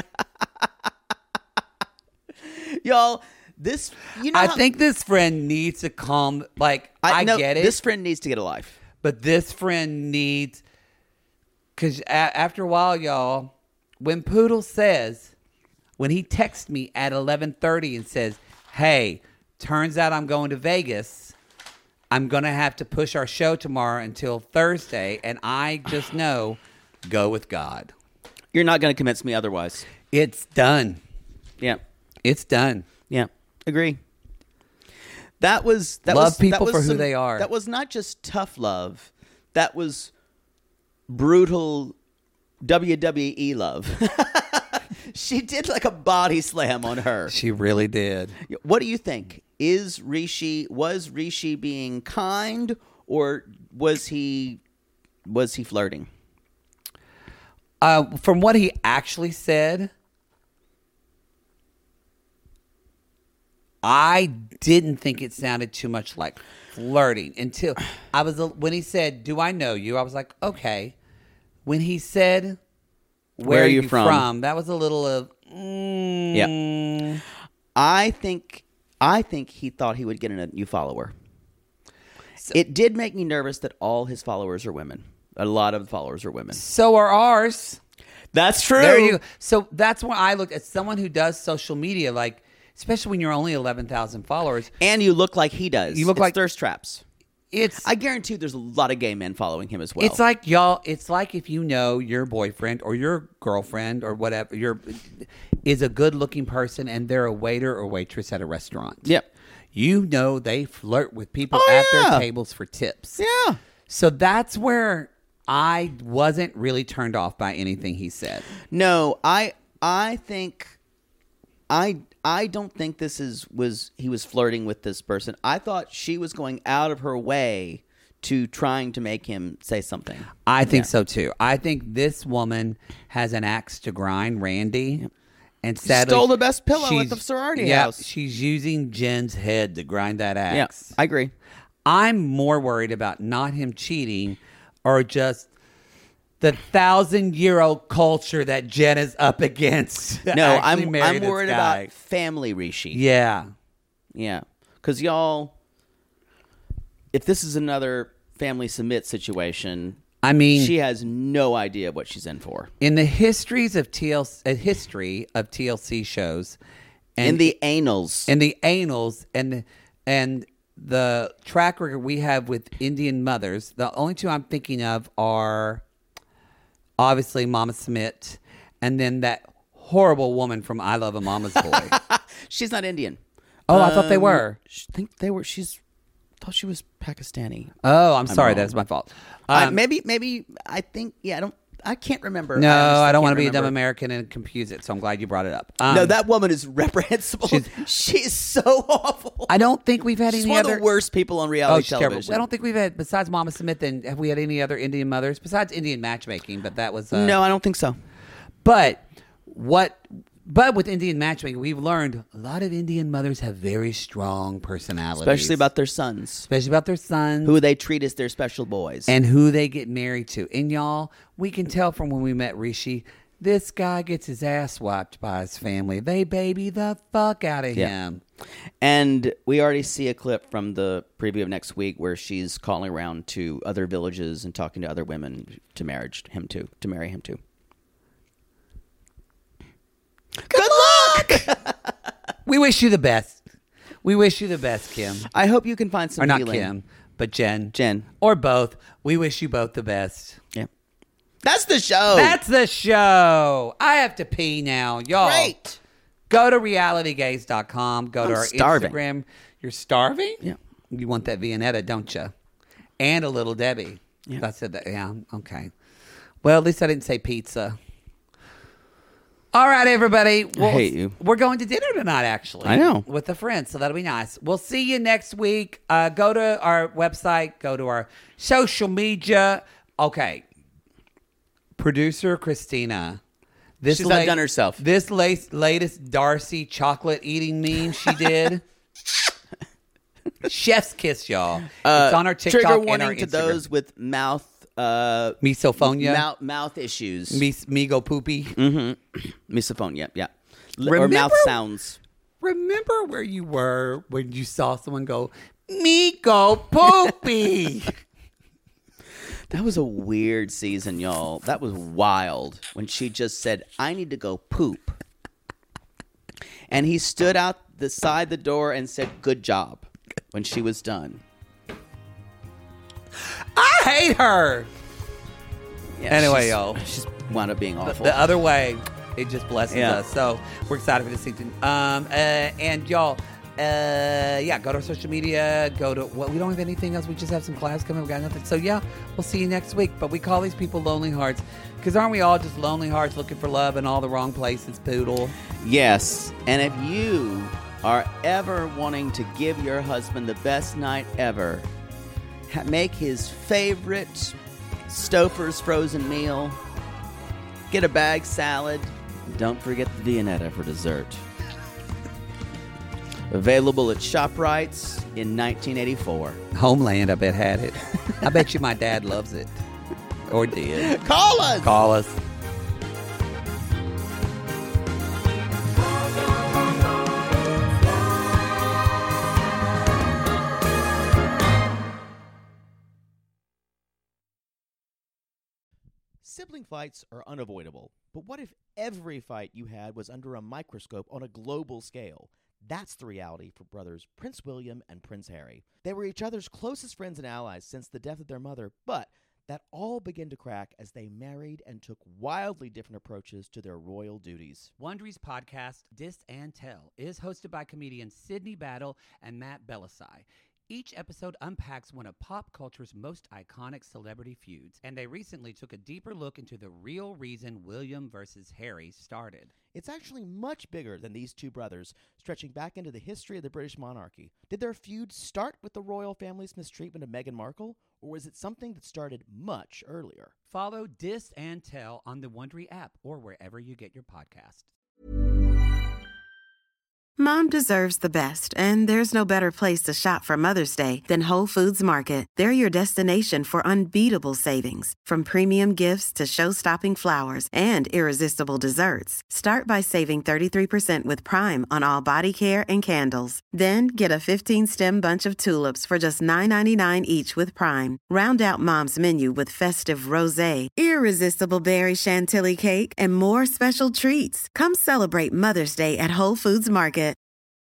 Y'all, I think this friend needs to calm. I get it. This friend needs to get a life. But this friend needs, because after a while, y'all, when Poodle says, when he texts me at 11:30 and says, "Hey, turns out I'm going to Vegas. I'm going to have to push our show tomorrow until Thursday, and I just know, go with God." You're not going to convince me otherwise. It's done. Yeah. It's done. Yeah. Agree. That was people for who they are. That was not just tough love. That was brutal WWE love. She did like a body slam on her. She really did. What do you think? Was Rishi being kind, or was he flirting? From what he actually said, I didn't think it sounded too much like flirting until when he said, "Do I know you?" I was like, okay. When he said, "Where are you from?" That was a little of, Yeah. I think he thought he would get a new follower. It did make me nervous that all his followers are women. A lot of the followers are women. So are ours. That's true. There you go. So that's when I look at someone who does social media, especially when you're only 11,000 followers. And you look like he does. You look like thirst traps. I guarantee there's a lot of gay men following him as well. It's like, y'all, it's like if you know your boyfriend or your girlfriend or whatever is a good-looking person and they're a waiter or waitress at a restaurant. Yep. You know they flirt with people at their tables for tips. Yeah. So that's where I wasn't really turned off by anything he said. No, I think I don't think he was flirting with this person. I thought she was going out of her way to trying to make him say something. I think so too. I think this woman has an axe to grind, Randy. And sadly, stole the best pillow at the sorority house. She's using Jen's head to grind that axe. Yeah, I agree. I'm more worried about not him cheating or just the 1,000-year-old culture that Jen is up against. No, I'm worried about family Rishi. Yeah. Yeah. Because y'all, if this is another family submit situation, I mean, she has no idea what she's in for. In the history of TLC shows, and in the annals, and the track record we have with Indian mothers, the only two I'm thinking of are obviously Mama Smith, and then that horrible woman from I Love a Mama's Boy. She's not Indian. Oh, I thought they were. I think they were. Thought she was Pakistani. Oh, I'm sorry. That's my fault. Maybe. I think. Yeah, I can't remember. No, I don't want to be a remember. dumb American and confuse it. So I'm glad you brought it up. No, that woman is reprehensible. She's so awful. I don't think we've had She's any one other. of the worst people on reality she's terrible. television. I don't think we've had, besides Mama Smith, and have we had any other Indian mothers besides Indian matchmaking? But that was No, I don't think so. But with Indian matchmaking, we've learned a lot of Indian mothers have very strong personalities, Especially about their sons. Who They treat as their special boys. and who they get married to. And y'all, we can tell from when we met Rishi, this guy gets his ass wiped by his family. They baby the fuck out of him. And we already see a clip from the preview of next week where she's calling around to other villages and talking to other women to marry him to. Good luck! We wish you the best. We wish you the best, Kim. I hope you can find some Or not healing. Kim, but Jen. Jen. Or both. We wish you both the best. Yeah. That's the show. That's the show. I have to pee now. Y'all. Great. Go to realitygaze.com. Go to I'm our starving. Instagram. You're starving? Yeah. You want that Viennetta, don't you? And a little Debbie. Yeah. I said that. Yeah. Okay. Well, at least I didn't say pizza. All right, everybody. I hate you. We're going to dinner tonight, actually. I know. With a friend, so that'll be nice. We'll see you next week. Go to our website. Go to our social media. Okay. Producer Christina. She's outdone herself. This latest Darcy chocolate eating meme she did. Chef's kiss, y'all. It's on our TikTok Trigger and warning our to Instagram. those with mouth Misophonia. mouth issues. Migo poopy. Misophonia, yeah. Or Remember- mouth sounds. Remember where you were when you saw someone go, Migo poopy? That was a weird season, y'all. That was wild when she just said, I need to go poop. And he stood out the side the door and said, good job, when she was done. I hate her. Yeah, Anyway, she's- y'all. She's wound up being awful. The other way, it just blesses Yeah. us. So we're excited for this season. And y'all, go to our social media. We don't have anything else. We just have some class coming. We got nothing. So yeah, we'll see you next week. But we call these people lonely hearts because aren't we all just lonely hearts looking for love in all the wrong places, Poodle? Yes. And if you are ever wanting to give your husband the best night ever, make his favorite Stouffer's frozen meal, get a bag salad, don't forget the Viennetta for dessert. Available at ShopRite's in 1984. Homeland, I bet, had it. I bet you my dad loves it. Or did. Call us! Call us. Sibling fights are unavoidable, but what if every fight you had was under a microscope on a global scale? That's the reality for brothers Prince William and Prince Harry. They were each other's closest friends and allies since the death of their mother, but that all began to crack as they married and took wildly different approaches to their royal duties. Wondery's podcast, Dis and Tell, is hosted by comedians Sydney Battle and Matt Belisai. Each episode unpacks one of pop culture's most iconic celebrity feuds, and they recently took a deeper look into the real reason William versus Harry started. It's actually much bigger than these two brothers, stretching back into the history of the British monarchy. Did their feud start with the royal family's mistreatment of Meghan Markle, or was it something that started much earlier? Follow Dis and Tell on the Wondery app or wherever you get your podcasts. Mom deserves the best, and there's no better place to shop for Mother's Day than Whole Foods Market. They're your destination for unbeatable savings, from premium gifts to show-stopping flowers and irresistible desserts. Start by saving 33% with Prime on all body care and candles. Then get a 15-stem bunch of tulips for just $9.99 each with Prime. Round out Mom's menu with festive rosé, irresistible berry chantilly cake, and more special treats. Come celebrate Mother's Day at Whole Foods Market.